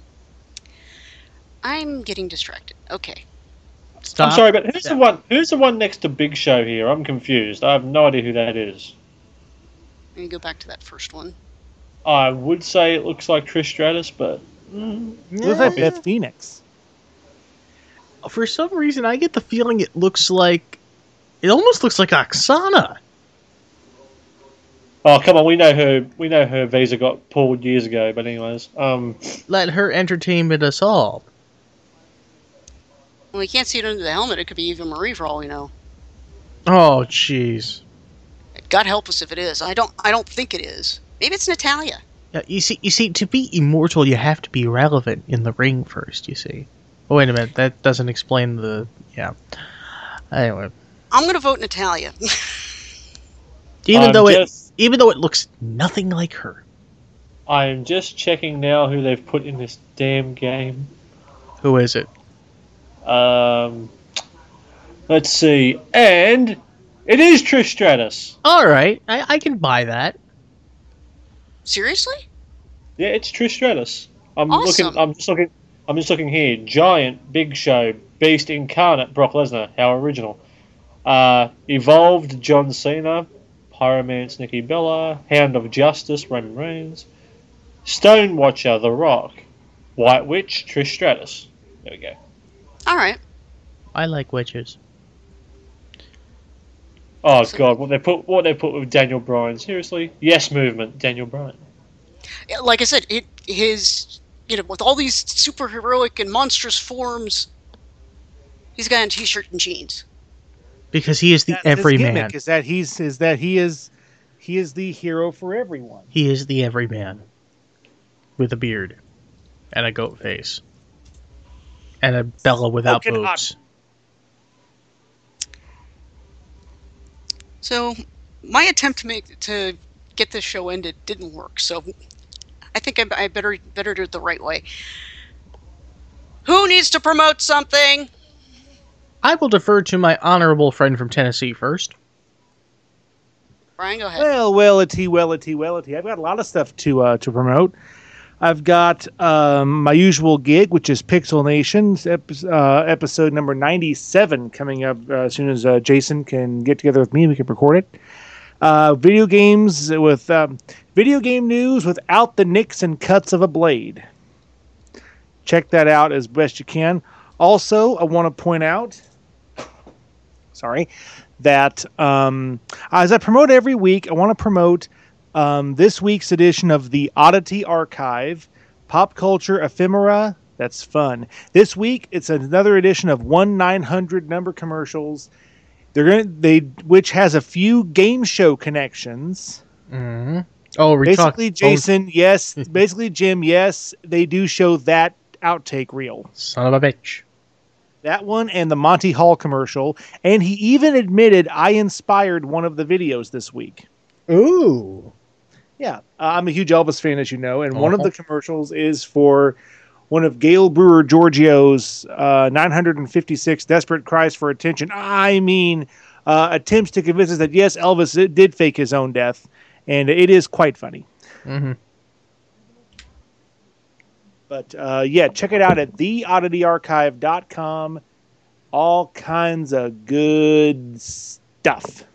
I'm getting distracted. Okay. Stop. I'm sorry, but who's the one next to Big Show here? I'm confused. I have no idea who that is. Let me go back to that first one. I would say it looks like Trish Stratus, but Looks like Beth Phoenix. For some reason, I get the feeling it almost looks like Oksana. Oh, come on, we know her visa got pulled years ago, but anyways. Let her entertainment us all. Well, we can't see it under the helmet. It could be Eva Marie for all we know. Oh, jeez. God help us if it is. I don't think it is. Maybe it's Natalia. Yeah, you see, to be immortal, you have to be relevant in the ring first, you see. Oh, wait a minute, that doesn't explain the... Yeah. Anyway. I'm going to vote Natalia. Even though it looks nothing like her. I'm just checking now who they've put in this damn game. Who is it? Let's see. And it is Trish Stratus. All right, I can buy that. Seriously? Yeah, it's Trish Stratus. Awesome. I'm just looking here. Giant, Big Show, Beast Incarnate, Brock Lesnar. How original. Evolved, John Cena. Pyromance, Nikki Bella. Hound of Justice, Roman Reigns. Stone Watcher, The Rock. White Witch, Trish Stratus. There we go. All right. I like witches. Oh god, what they put with Daniel Bryan? Seriously? Yes Movement, Daniel Bryan. Like I said, with all these super heroic and monstrous forms, he's a guy in t-shirt and jeans. Because he is the everyman. Is that he is the hero for everyone. He is the everyman with a beard and a goat face and a Bella without boobs. So, my attempt to get this show ended didn't work. So, I think I better do it the right way. Who needs to promote something? I will defer to my honorable friend from Tennessee first. Brian, go ahead. Wellity. I've got a lot of stuff to promote. I've got my usual gig, which is Pixel Nations, episode number 97, coming up as soon as Jason can get together with me. We can record it. Video game news without the nicks and cuts of a blade. Check that out as best you can. Also, I want to point out, that as I promote every week, I want to promote this week's edition of the Oddity Archive, Pop Culture Ephemera. That's fun. This week, it's another edition of 1-900 number commercials. Which has a few game show connections. Mm-hmm. Oh, basically, Jason, yes. Basically, Jim, yes. They do show that outtake reel. Son of a bitch. That one and the Monty Hall commercial. And he even admitted I inspired one of the videos this week. Ooh. Yeah. I'm a huge Elvis fan, as you know. And one of the commercials is for one of Gail Brewer Giorgio's 956 Desperate Cries for Attention. Attempts to convince us that, yes, Elvis did fake his own death. And it is quite funny. Mm-hmm. But, check it out at theoddityarchive.com. All kinds of good stuff.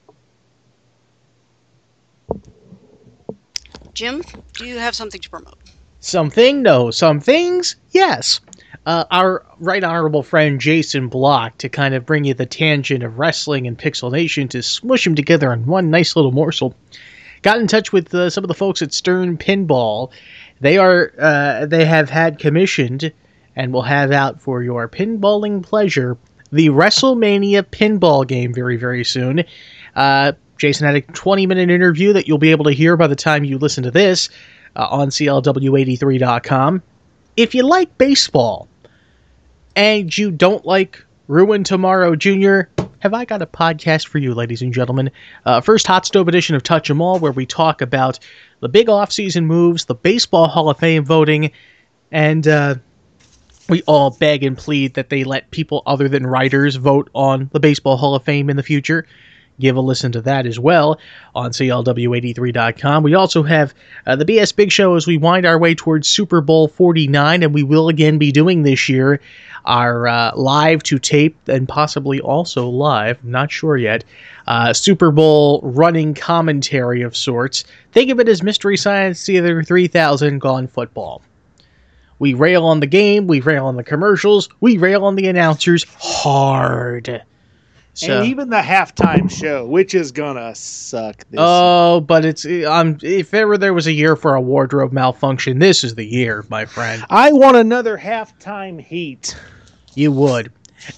Jim, do you have something to promote? Something? No. Some things? Yes. Our right honorable friend Jason Block, to kind of bring you the tangent of wrestling and Pixel Nation, to smush them together in one nice little morsel, got in touch with some of the folks at Stern Pinball. They have had commissioned and will have out for your pinballing pleasure the WrestleMania pinball game very, very soon. Jason had a 20-minute interview that you'll be able to hear by the time you listen to this on CLW83.com. If you like baseball and you don't like Ruin Tomorrow Jr., have I got a podcast for you, ladies and gentlemen. First hot stove edition of Touch 'Em All, where we talk about the big off-season moves, the Baseball Hall of Fame voting, and we all beg and plead that they let people other than writers vote on the Baseball Hall of Fame in the future. Give a listen to that as well on CLW83.com. We also have the BS Big Show as we wind our way towards Super Bowl 49, and we will again be doing this year our live to tape and possibly also live, not sure yet, Super Bowl running commentary of sorts. Think of it as Mystery Science Theater 3000 gone football. We rail on the game, we rail on the commercials, we rail on the announcers hard. So, and even the halftime show, which is gonna suck this year. But if ever there was a year for a wardrobe malfunction, this is the year, my friend. I want another halftime heat. You would.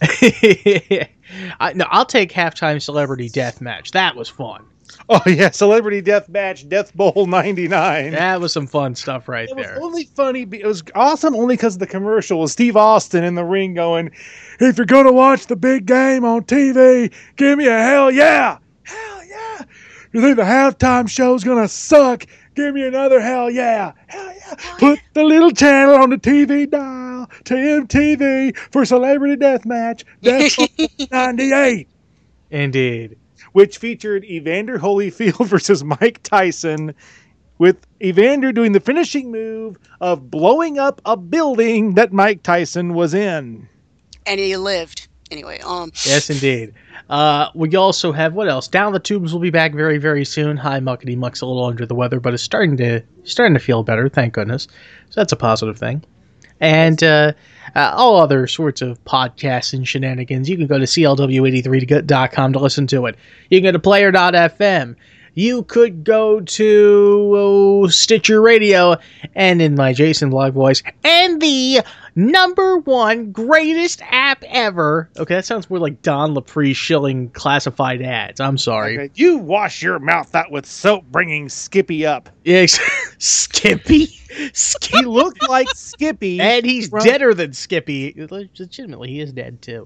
I'll take halftime Celebrity Deathmatch. That was fun. Oh yeah, Celebrity Deathmatch, Death Bowl 99. That was some fun stuff there. It was only funny. It was awesome only because of the commercial with Steve Austin in the ring going, "If you're gonna watch the big game on TV, give me a hell yeah, hell yeah. You think the halftime show's gonna suck? Give me another hell yeah, hell yeah. Put the little channel on the TV dial to MTV for Celebrity Deathmatch, Death Bowl 98." Indeed. Which featured Evander Holyfield versus Mike Tyson, with Evander doing the finishing move of blowing up a building that Mike Tyson was in. And he lived. Anyway, Yes, indeed. We also have, what else? Down the Tubes will be back very, very soon. Hi, Muckety Muck's a little under the weather, but is starting to feel better, thank goodness. So that's a positive thing. And all other sorts of podcasts and shenanigans. You can go to CLW83.com to listen to it. You can go to Player.fm. You could go to Stitcher Radio, and in my Jason Blog voice, and the #1 greatest app ever. Okay, that sounds more like Don Lapre shilling classified ads. I'm sorry. Okay, you wash your mouth out with soap, bringing Skippy up. Yeah, Skippy? He looked like Skippy. And he's deader than Skippy. Legitimately, he is dead, too.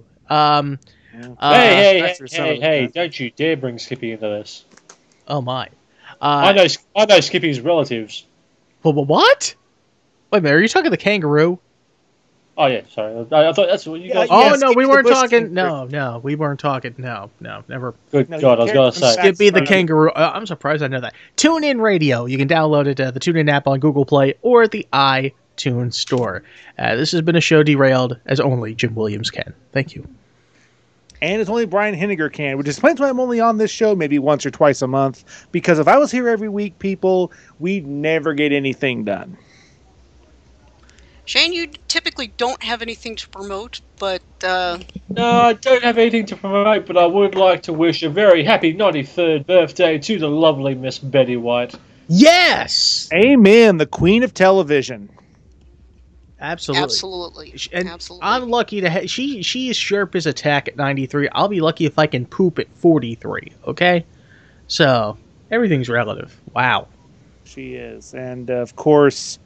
Hey, don't you dare bring Skippy into this. Oh, my. I know Skippy's relatives. What? Wait a minute, are you talking the kangaroo? Oh yeah, sorry. I thought that's what you guys. Oh no, we weren't talking. No, we weren't talking. No, never. Good God, I was gonna say Skippy the kangaroo. I'm surprised I know that. TuneIn Radio. You can download it, the TuneIn app on Google Play or the iTunes Store. This has been a show derailed as only Jim Williams can. Thank you. And it's only Brian Henniger can, which explains why I'm only on this show maybe once or twice a month. Because if I was here every week, people, we'd never get anything done. Shane, you typically don't have anything to promote, but... No, I don't have anything to promote, but I would like to wish a very happy 93rd birthday to the lovely Miss Betty White. Yes! Amen, the queen of television. Absolutely. And I'm lucky to she is sharp as a tack at 93. I'll be lucky if I can poop at 43, okay? So, everything's relative. Wow. She is. And, of course,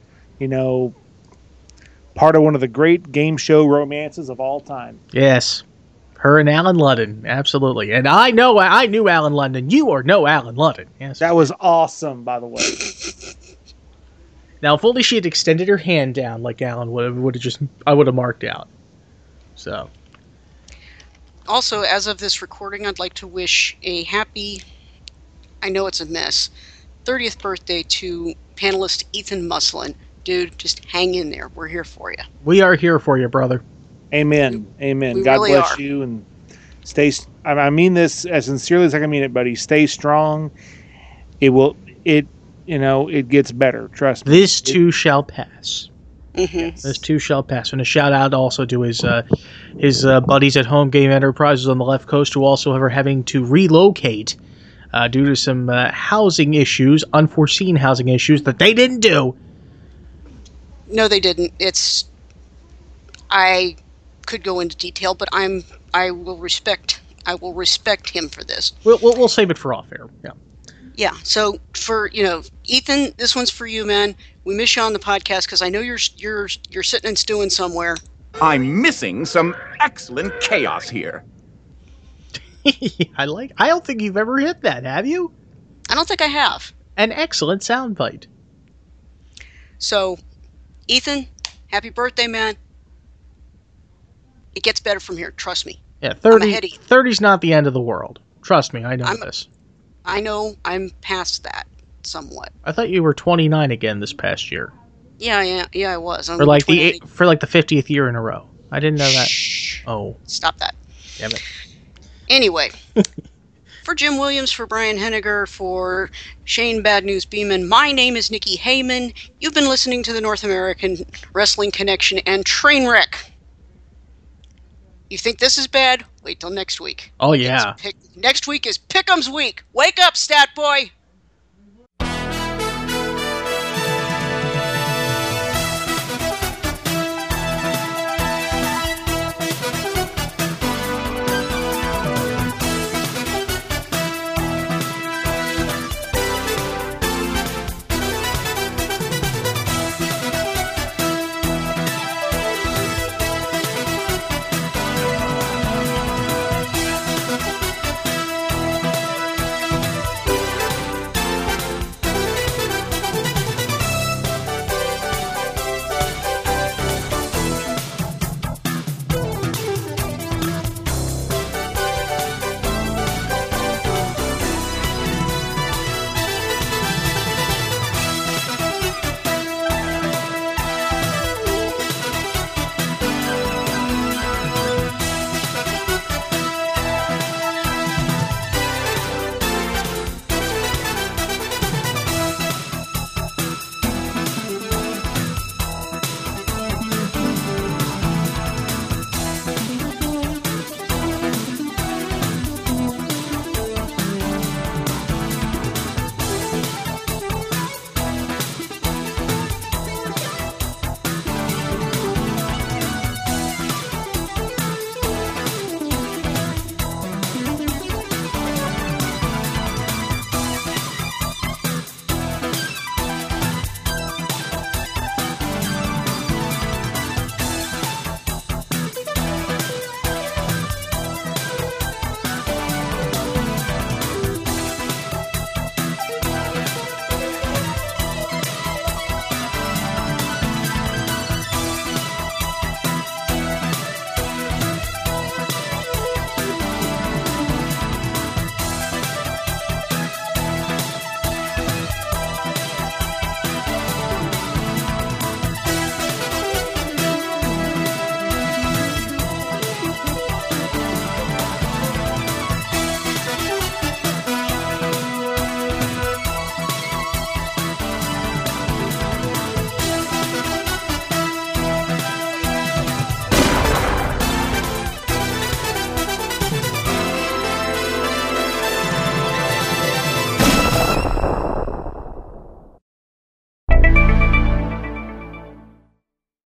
part of one of the great game show romances of all time. Yes. Her and Alan Ludden. Absolutely. And I knew Alan Ludden. You know Alan Ludden. Yes. That was awesome, by the way. Now, if only she had extended her hand down like Alan I would have marked out. So. Also, as of this recording, I'd like to wish a happy, I know it's a mess, 30th birthday to panelist Ethan Muslin. Dude, just hang in there. We're here for you. We are here for you, brother. Amen. Amen. We God really bless are. you and stay. I mean this as sincerely as I can mean it, buddy. Stay strong. It gets better. Trust me. This too shall pass. Mm-hmm. This too shall pass. And a shout out also to his buddies at Home Game Enterprises on the left coast who also are having to relocate due to some housing issues, unforeseen housing issues that they didn't do. No, they didn't. I could go into detail, but I will respect him for this. We'll save it for off air. Yeah. Yeah. So for Ethan, this one's for you, man. We miss you on the podcast because I know you're sitting and stewing somewhere. I'm missing some excellent chaos here. I don't think you've ever hit that, have you? I don't think I have. An excellent soundbite. So, Ethan, happy birthday, man. It gets better from here, trust me. Yeah, 30's not the end of the world. Trust me, I know this. I know I'm past that somewhat. I thought you were 29 again this past year. Yeah, I was. For like the 50th year in a row. I didn't know that. Shh. Oh. Stop that. Damn it. Anyway, for Jim Williams, for Brian Henniger, for Shane Bad News Beeman, my name is Nikki Heyman. You've been listening to the North American Wrestling Connection and Trainwreck. You think this is bad? Wait till next week. Oh, yeah. Next week is Pick'em's week. Wake up, stat boy!